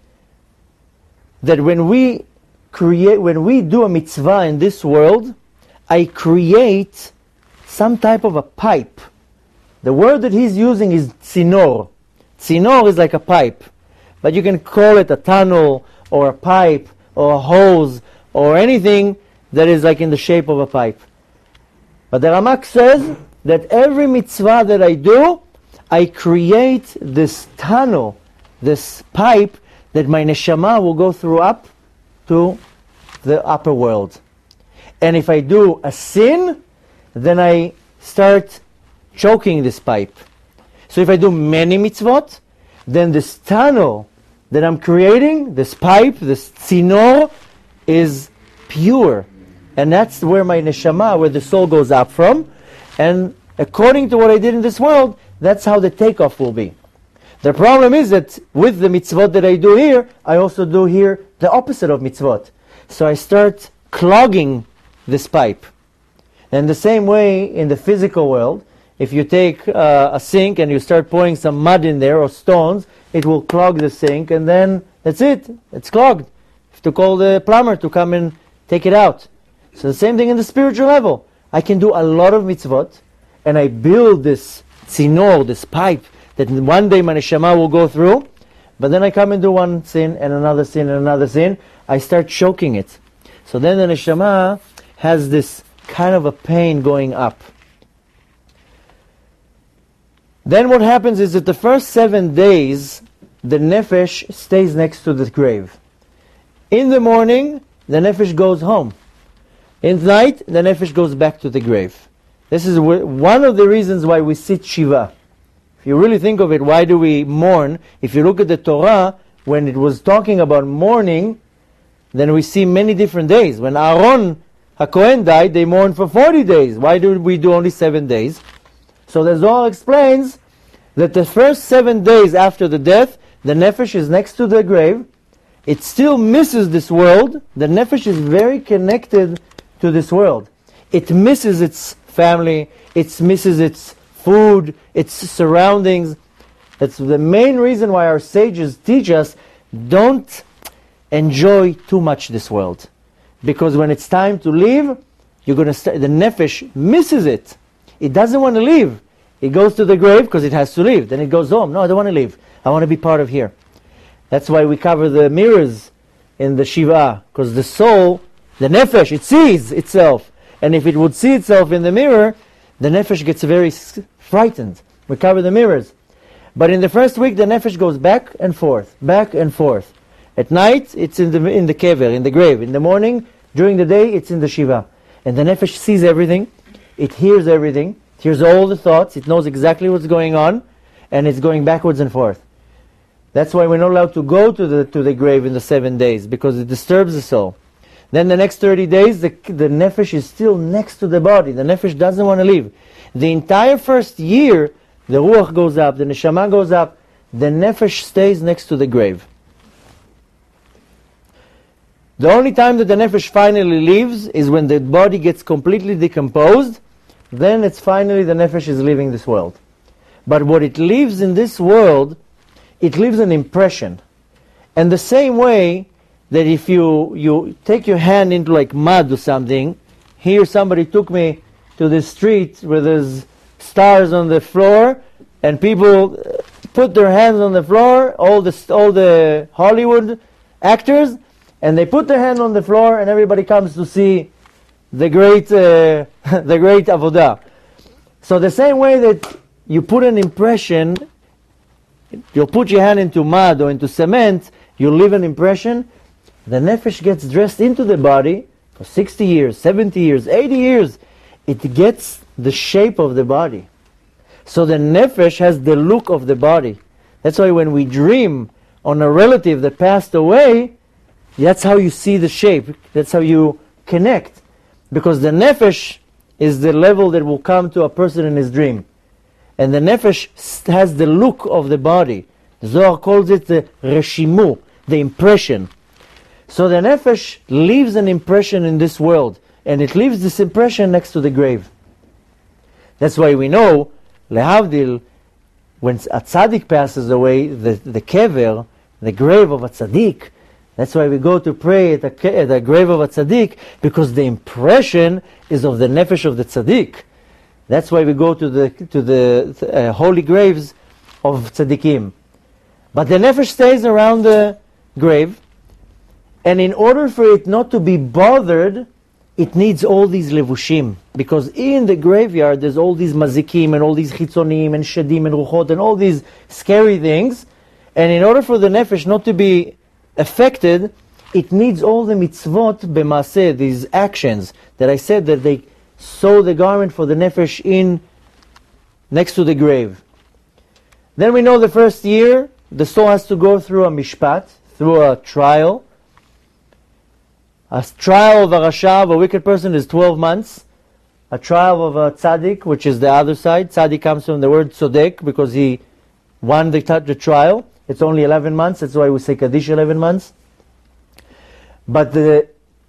that when we create, when we do a mitzvah in this world, I create some type of a pipe. The word that he's using is tzinor. Tzinor is like a pipe, but you can call it a tunnel or a pipe or a hose or anything that is like in the shape of a pipe. But the Ramak says that every mitzvah that I do, I create this tunnel, this pipe that my neshama will go through up to the upper world. And if I do a sin, then I start choking this pipe. So if I do many mitzvot, then this tunnel that I'm creating, this pipe, this tzinor, is pure. And that's where my neshama, where the soul goes up from. And according to what I did in this world, that's how the takeoff will be. The problem is that with the mitzvot that I do here, I also do here the opposite of mitzvot. So I start clogging this pipe. And the same way in the physical world, if you take uh, a sink and you start pouring some mud in there or stones, it will clog the sink, and then that's it. It's clogged. You have to call the plumber to come and take it out. So the same thing in the spiritual level. I can do a lot of mitzvot, and I build this tzinor, this pipe, that one day my neshama will go through, but then I come and do one sin, and another sin, and another sin. I start choking it. So then the neshama has this kind of a pain going up. Then what happens is that the first seven days, the nefesh stays next to the grave. In the morning, the nefesh goes home. In night, the nefesh goes back to the grave. This is one of the reasons why we sit Shiva. If you really think of it, why do we mourn? If you look at the Torah, when it was talking about mourning, then we see many different days. When Aaron HaKohen died, they mourned for forty days. Why do we do only seven days? So the Zohar explains that the first seven days after the death, the nefesh is next to the grave. It still misses this world. The nefesh is very connected to this world. It misses its family. It misses its food, its surroundings. That's the main reason why our sages teach us, don't enjoy too much this world. Because when it's time to leave, you're going to st- the nefesh misses it. It doesn't want to leave. It goes to the grave because it has to leave. Then it goes home. No, I don't want to leave. I want to be part of here. That's why we cover the mirrors in the Shiva, because the soul, the nefesh, it sees itself. And if it would see itself in the mirror, the nefesh gets very frightened. We cover the mirrors. But in the first week, the nefesh goes back and forth, back and forth. At night, it's in the in the kever, in the grave. In the morning, during the day, it's in the Shiva. And the nefesh sees everything. It hears everything. It hears all the thoughts. It knows exactly what's going on. And it's going backwards and forth. That's why we're not allowed to go to the to the grave in the seven days, because it disturbs the soul. Then the next thirty days, the, the nefesh is still next to the body. The nefesh doesn't want to leave. The entire first year, the ruach goes up, the neshama goes up, the nefesh stays next to the grave. The only time that the nefesh finally leaves is when the body gets completely decomposed. Then it's finally the nefesh is leaving this world. But what it leaves in this world, it leaves an impression. And the same way that if you, you take your hand into like mud or something, here somebody took me to the street where there's stars on the floor, and people put their hands on the floor, all the, all the Hollywood actors, and they put their hand on the floor, and everybody comes to see the great, uh, the great avodah. So the same way that you put an impression, you'll put your hand into mud or into cement, you leave an impression, the nefesh gets dressed into the body for sixty years, seventy years, eighty years. It gets the shape of the body. So the nefesh has the look of the body. That's why when we dream on a relative that passed away, that's how you see the shape. That's how you connect. Because the nefesh is the level that will come to a person in his dream. And the nefesh has the look of the body. Zohar calls it the reshimu, the impression. So the nefesh leaves an impression in this world, and it leaves this impression next to the grave. That's why we know, lehavdil, when a tzaddik passes away, the, the kever, the grave of a tzaddik, that's why we go to pray at the, at the grave of a tzaddik, because the impression is of the nefesh of the tzaddik. That's why we go to the to the uh, holy graves of tzaddikim. But the nefesh stays around the grave, and in order for it not to be bothered, it needs all these levushim. Because in the graveyard there's all these mazikim and all these chitzonim and shedim and ruchot and all these scary things. And in order for the nefesh not to be affected, it needs all the mitzvot b'maaseh, these actions that I said, that they sew the garment for the nefesh in next to the grave. Then we know the first year the soul has to go through a mishpat, through a trial. A trial of a rasha, of a wicked person, is twelve months. A trial of a tzaddik, which is the other side. Tzaddik comes from the word tzodek, because he won the, the trial. It's only eleven months, that's why we say Kaddish eleven months. But the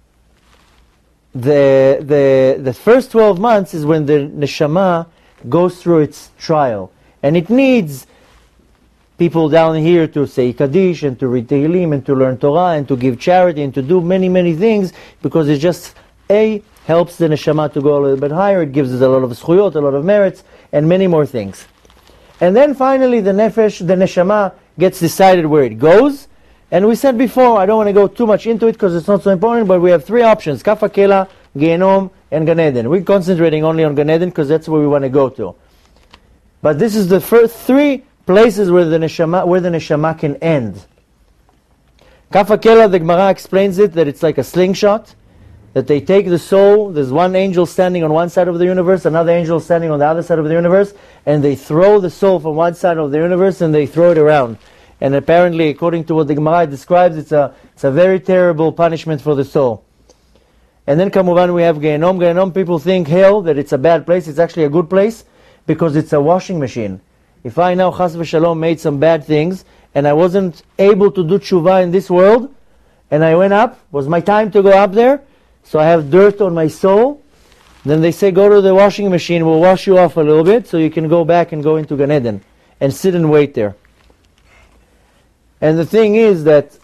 the the the first twelve months is when the neshama goes through its trial. And it needs people down here to say Kaddish and to read Tehillim and to learn Torah and to give charity and to do many, many things, because it just, A, helps the neshama to go a little bit higher, it gives us a lot of zchuyot, a lot of merits, and many more things. And then finally the nefesh, the neshama, gets decided where it goes. And we said before, I don't want to go too much into it because it's not so important, but we have three options: Kaf HaKela, Gehenom, and Gan Eden. We're concentrating only on Gan Eden because that's where we want to go to. But this is the first three places where the neshama, where the neshama can end. Kaf HaKela, the Gemara explains it, that it's like a slingshot, that they take the soul, there's one angel standing on one side of the universe, another angel standing on the other side of the universe, and they throw the soul from one side of the universe and they throw it around. And apparently, according to what the Gemara describes, it's a, it's a very terrible punishment for the soul. And then, Kamuvan, we have Gehenom. Gehenom, people think hell, that it's a bad place. It's actually a good place, because it's a washing machine. If I now, chas v'shalom, made some bad things, and I wasn't able to do tshuva in this world, and I went up, was my time to go up there, so I have dirt on my soul, then they say, go to the washing machine, we'll wash you off a little bit, so you can go back and go into Gan Eden, and sit and wait there. And the thing is that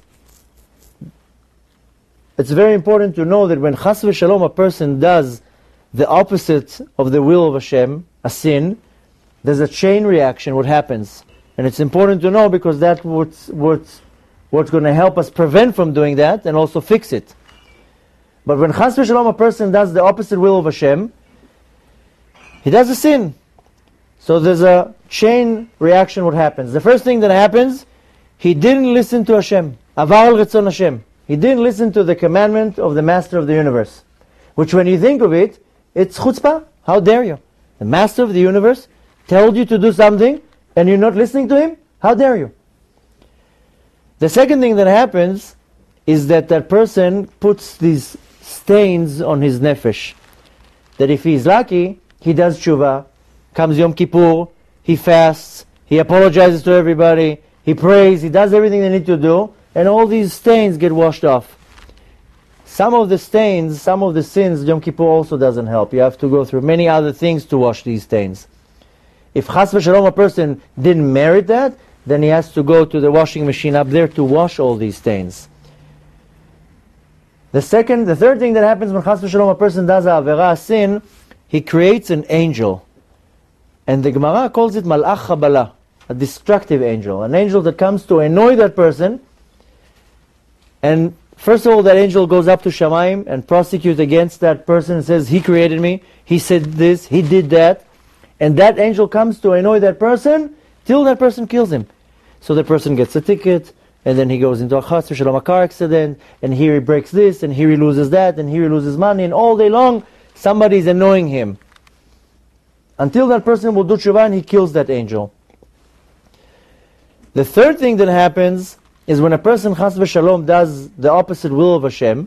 it's very important to know that when chas v'shalom a person does the opposite of the will of Hashem, a sin, there's a chain reaction what happens. And it's important to know, because that's what's, what's what's going to help us prevent from doing that and also fix it. But when chas v'shalom a person does the opposite will of Hashem, he does a sin. So there's a chain reaction what happens. The first thing that happens, he didn't listen to Hashem. Avar al retzon Hashem. He didn't listen to the commandment of the Master of the Universe. Which when you think of it, it's chutzpah. How dare you? The Master of the Universe told you to do something and you're not listening to him? How dare you? The second thing that happens is that that person puts these stains on his nefesh. That if he's lucky, he does tshuva, comes Yom Kippur, he fasts, he apologizes to everybody, he prays, he does everything they need to do, and all these stains get washed off. Some of the stains, some of the sins, Yom Kippur also doesn't help. You have to go through many other things to wash these stains. If chas v'shalom a person didn't merit that, then he has to go to the washing machine up there to wash all these stains. The second, the third thing that happens when chas v'shalom a person does a avera, a sin, he creates an angel. And the Gemara calls it malach chabala, a destructive angel. An angel that comes to annoy that person. And first of all, that angel goes up to Shamayim and prosecutes against that person and says, he created me, he said this, he did that. And that angel comes to annoy that person till that person kills him. So the person gets a ticket, and then he goes into a chas v'shalom a car accident, and here he breaks this, and here he loses that, and here he loses money, and all day long somebody is annoying him. Until that person will do tshuva and he kills that angel. The third thing that happens is when a person chas v'shalom does the opposite will of Hashem,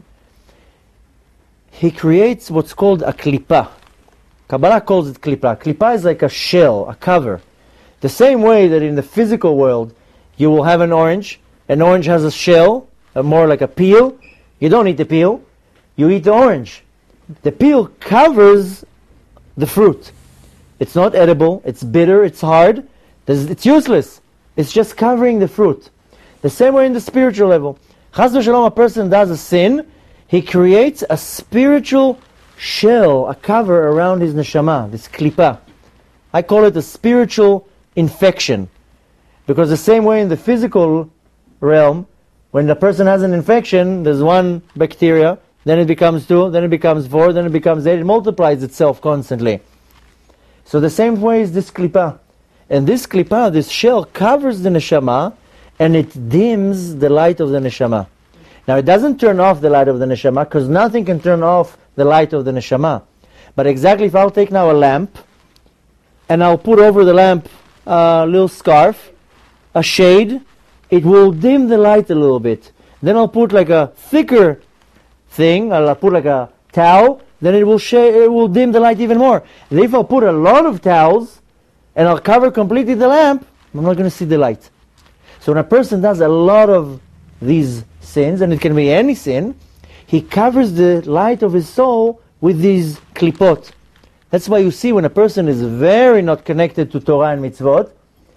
he creates what's called a klipa. Kabbalah calls it klipa. Klipa is like a shell, a cover. The same way that in the physical world you will have an orange, an orange has a shell, a more like a peel. You don't eat the peel, you eat the orange. The peel covers the fruit. It's not edible, it's bitter, it's hard, it's useless. It's just covering the fruit. The same way in the spiritual level. Chas v'shalom, a person does a sin, he creates a spiritual shell, a cover around his neshama, this klipa. I call it a spiritual infection. Because the same way in the physical realm, when the person has an infection, there's one bacteria, then it becomes two, then it becomes four, then it becomes eight, it multiplies itself constantly. So the same way is this klipa. And this klipa, this shell, covers the neshama, and it dims the light of the neshama. Now it doesn't turn off the light of the neshama, because nothing can turn off the light of the neshama. But exactly if I'll take now a lamp, and I'll put over the lamp a little scarf, a shade, it will dim the light a little bit. Then I'll put like a thicker thing, I'll put like a towel, then it will shade, it will dim the light even more. And if I'll put a lot of towels, and I'll cover completely the lamp, I'm not going to see the light. So when a person does a lot of these sins, and it can be any sin, he covers the light of his soul with these klipot. That's why you see when a person is very not connected to Torah and mitzvot,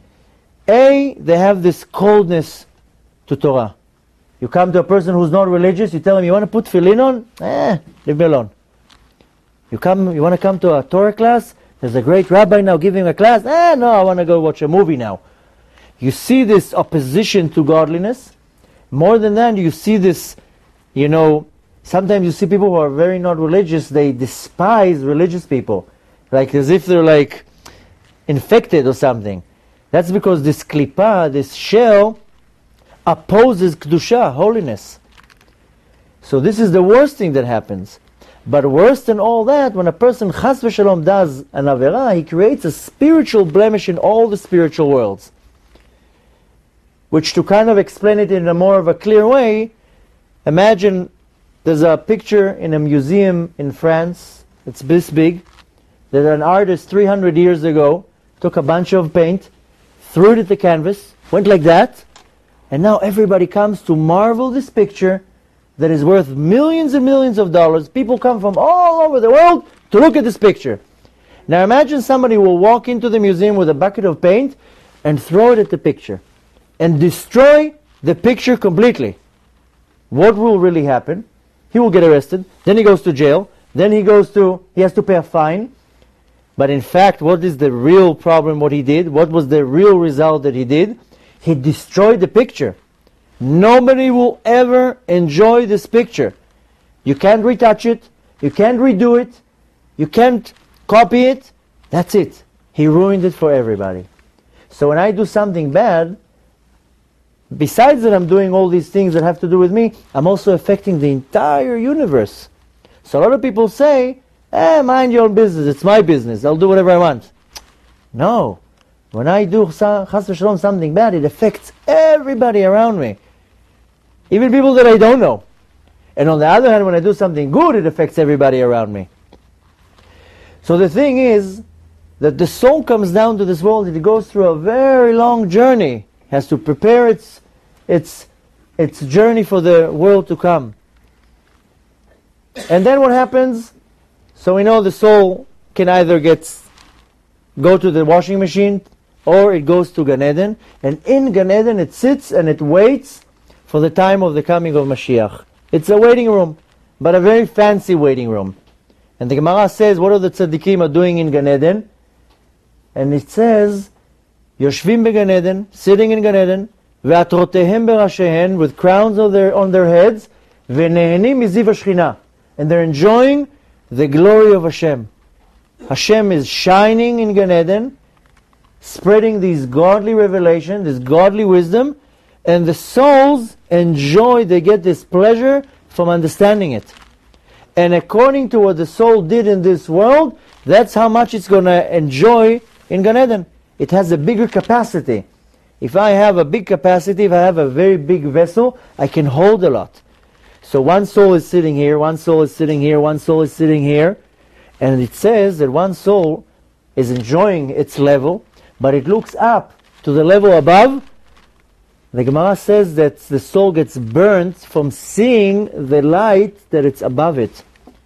A, they have this coldness to Torah. You come to a person who's not religious, you tell him, you want to put tefillin on? Eh, leave me alone. You come, you want to come to a Torah class? There's a great rabbi now giving a class. Eh, no, I want to go watch a movie now. You see this opposition to godliness. More than that, you see this, you know, sometimes you see people who are very not religious, they despise religious people. Like as if they're like infected or something. That's because this klipa, this shell, opposes kedusha, holiness. So this is the worst thing that happens. But worse than all that, when a person chas v'shalom does an avera, he creates a spiritual blemish in all the spiritual worlds. Which, to kind of explain it in a more of a clear way, imagine there's a picture in a museum in France, it's this big, that an artist three hundred years ago took a bunch of paint, threw it at the canvas, went like that, and now everybody comes to marvel this picture that is worth millions and millions of dollars. People come from all over the world to look at this picture. Now imagine somebody will walk into the museum with a bucket of paint and throw it at the picture and destroy the picture completely. What will really happen? He will get arrested, then he goes to jail, then he goes to, he has to pay a fine. But in fact, what is the real problem, what he did? What was the real result that he did? He destroyed the picture. Nobody will ever enjoy this picture. You can't retouch it. You can't redo it. You can't copy it. That's it. He ruined it for everybody. So when I do something bad, besides that I'm doing all these things that have to do with me, I'm also affecting the entire universe. So a lot of people say, eh, mind your own business. It's my business. I'll do whatever I want. No. When I do chas v'shalom something bad, it affects everybody around me. Even people that I don't know. And on the other hand, when I do something good, it affects everybody around me. So the thing is that the soul comes down to this world and it goes through a very long journey. It has to prepare its, its, its journey for the world to come. And then what happens? So we know the soul can either get go to the washing machine or it goes to Gan Eden. And in Gan Eden it sits and it waits for the time of the coming of Mashiach. It's a waiting room, but a very fancy waiting room. And the Gemara says, what are the tzaddikim are doing in Gan Eden? And it says, Yoshvim beGan Eden, sitting in Gan Eden, ve'atrotehem berashehen, with crowns on their, on their heads, ve'nehenim miziv hashchina, and they're enjoying the glory of Hashem. Hashem is shining in Gan Eden, spreading these godly revelation, this godly wisdom, and the souls enjoy, they get this pleasure from understanding it. And according to what the soul did in this world, that's how much it's going to enjoy in Gan Eden. It has a bigger capacity. If I have a big capacity, if I have a very big vessel, I can hold a lot. So one soul is sitting here, one soul is sitting here, one soul is sitting here, and it says that one soul is enjoying its level, but it looks up to the level above. The Gemara says that the soul gets burnt from seeing the light that it's above it.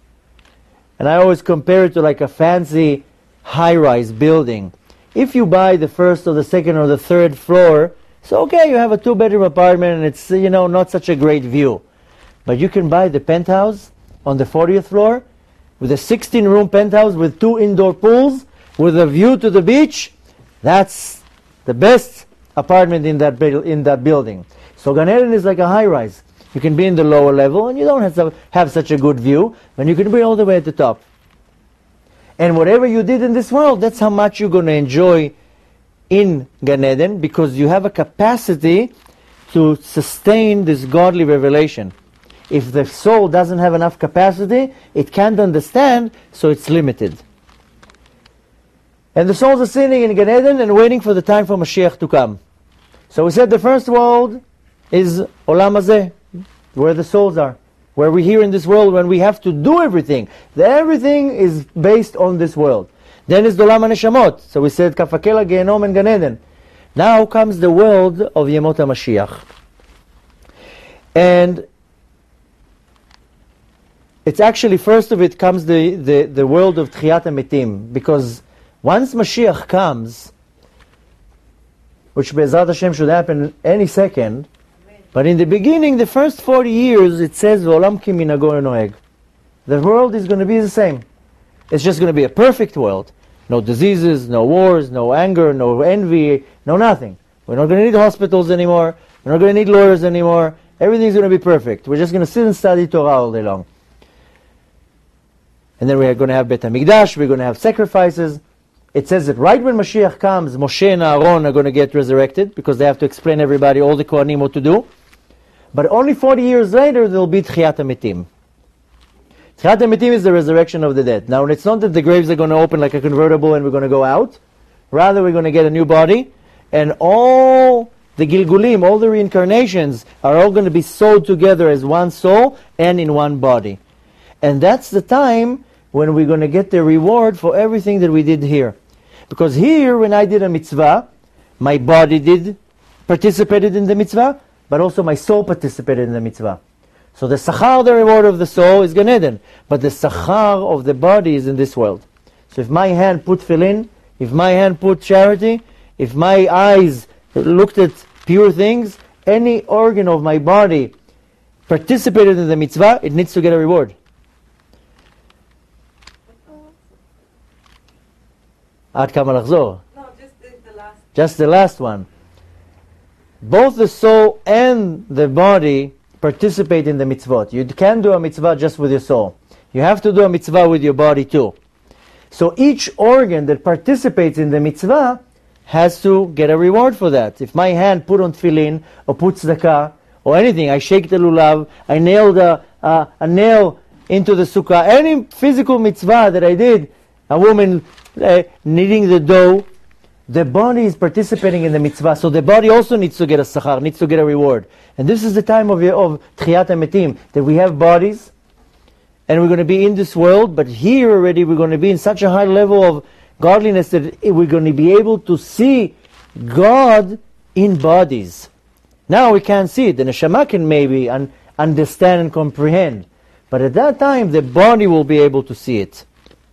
And I always compare it to like a fancy high-rise building. If you buy the first or the second or the third floor, so okay, you have a two-bedroom apartment and it's, you know, not such a great view. But you can buy the penthouse on the fortieth floor with a sixteen-room penthouse with two indoor pools with a view to the beach. That's the best apartment in that in that building. So Gan Eden is like a high-rise. You can be in the lower level and you don't have, to have such a good view, and you can be all the way at the top. And whatever you did in this world, that's how much you're going to enjoy in Gan Eden, because you have a capacity to sustain this godly revelation. If the soul doesn't have enough capacity, it can't understand, so it's limited. And the souls are sitting in Gan Eden and waiting for the time for Mashiach to come. So we said the first world is Olam Hazeh, where the souls are. Where we're here in this world when we have to do everything. The everything is based on this world. Then is the Olam HaNeshamot. So we said Kafakela, Gehenom and Gan Eden. Now comes the world of Yemot HaMashiach. And it's actually, first of it comes the, the, the world of Tchiyat HaMetim. Because once Mashiach comes, which Be'ezrat Hashem should happen any second, but in the beginning, the first forty years, it says, V'olam ki minago noeg. The world is going to be the same. It's just going to be a perfect world. No diseases, no wars, no anger, no envy, no nothing. We're not going to need hospitals anymore. We're not going to need lawyers anymore. Everything's going to be perfect. We're just going to sit and study Torah all day long. And then we're going to have Bet HaMikdash, we're going to have sacrifices. It says that right when Mashiach comes, Moshe and Aaron are going to get resurrected, because they have to explain everybody, all the Kohanim, what to do. But only forty years later, there will be Tchiyat HaMetim. Tchiyat HaMetim is the resurrection of the dead. Now, it's not that the graves are going to open like a convertible and we're going to go out. Rather, we're going to get a new body. And all the Gilgulim, all the reincarnations, are all going to be sewed together as one soul and in one body. And that's the time when we're going to get the reward for everything that we did here. Because here, when I did a mitzvah, my body did, participated in the mitzvah, but also my soul participated in the mitzvah. So the sachar, the reward of the soul, is Gan Eden, but the sachar of the body is in this world. So if my hand put tefillin, if my hand put charity, if my eyes looked at pure things, any organ of my body participated in the mitzvah, it needs to get a reward. Ad kama lachzor. No, just the, the last. Just the last one. both the soul and the body participate in the mitzvot. You can't do a mitzvah just with your soul. You have to do a mitzvah with your body too. So each organ that participates in the mitzvah has to get a reward for that. If my hand put on tefillin, or put tzedakah, or anything, I shake the lulav, I nailed a, a, a nail into the sukkah, any physical mitzvah that I did, a woman uh, kneading the dough, the body is participating in the mitzvah, so the body also needs to get a sachar, needs to get a reward. And this is the time of, of Tchiyat HaMetim, that we have bodies, and we're going to be in this world, but here already we're going to be in such a high level of godliness that we're going to be able to see God in bodies. Now we can't see it. The neshama can maybe un- understand and comprehend. But at that time, the body will be able to see it.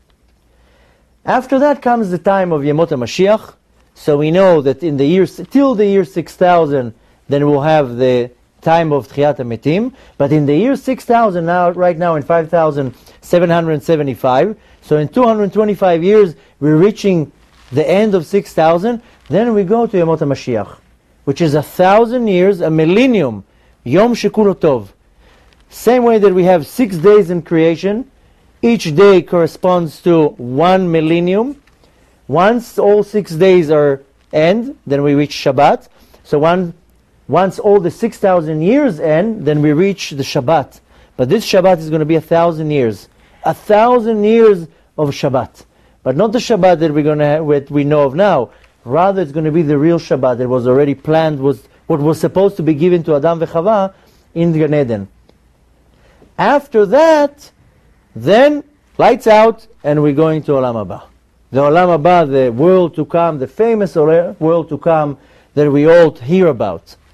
After that comes the time of Yemot HaMashiach. So we know that in the year, till the year six thousand, then we'll have the time of Tchiyat HaMetim. But in the year six thousand, now, right now in five thousand seven hundred seventy-five, so in two hundred twenty-five years, we're reaching the end of six thousand, then we go to Yemot HaMashiach, which is a thousand years, a millennium, Yom Shekulo Tov. Same way that we have six days in creation, each day corresponds to one millennium. Once all six days are end, then we reach Shabbat. So one, once all the six thousand years end, then we reach the Shabbat. But this Shabbat is going to be a thousand years. A thousand years of Shabbat. But not the Shabbat that we're going to have, what we know of now. Rather, it's going to be the real Shabbat that was already planned, was what was supposed to be given to Adam v'Chava in Gan Eden. After that, then lights out, and we're going to Olam Haba. The Olam Haba, the world to come, the famous world to come that we all hear about.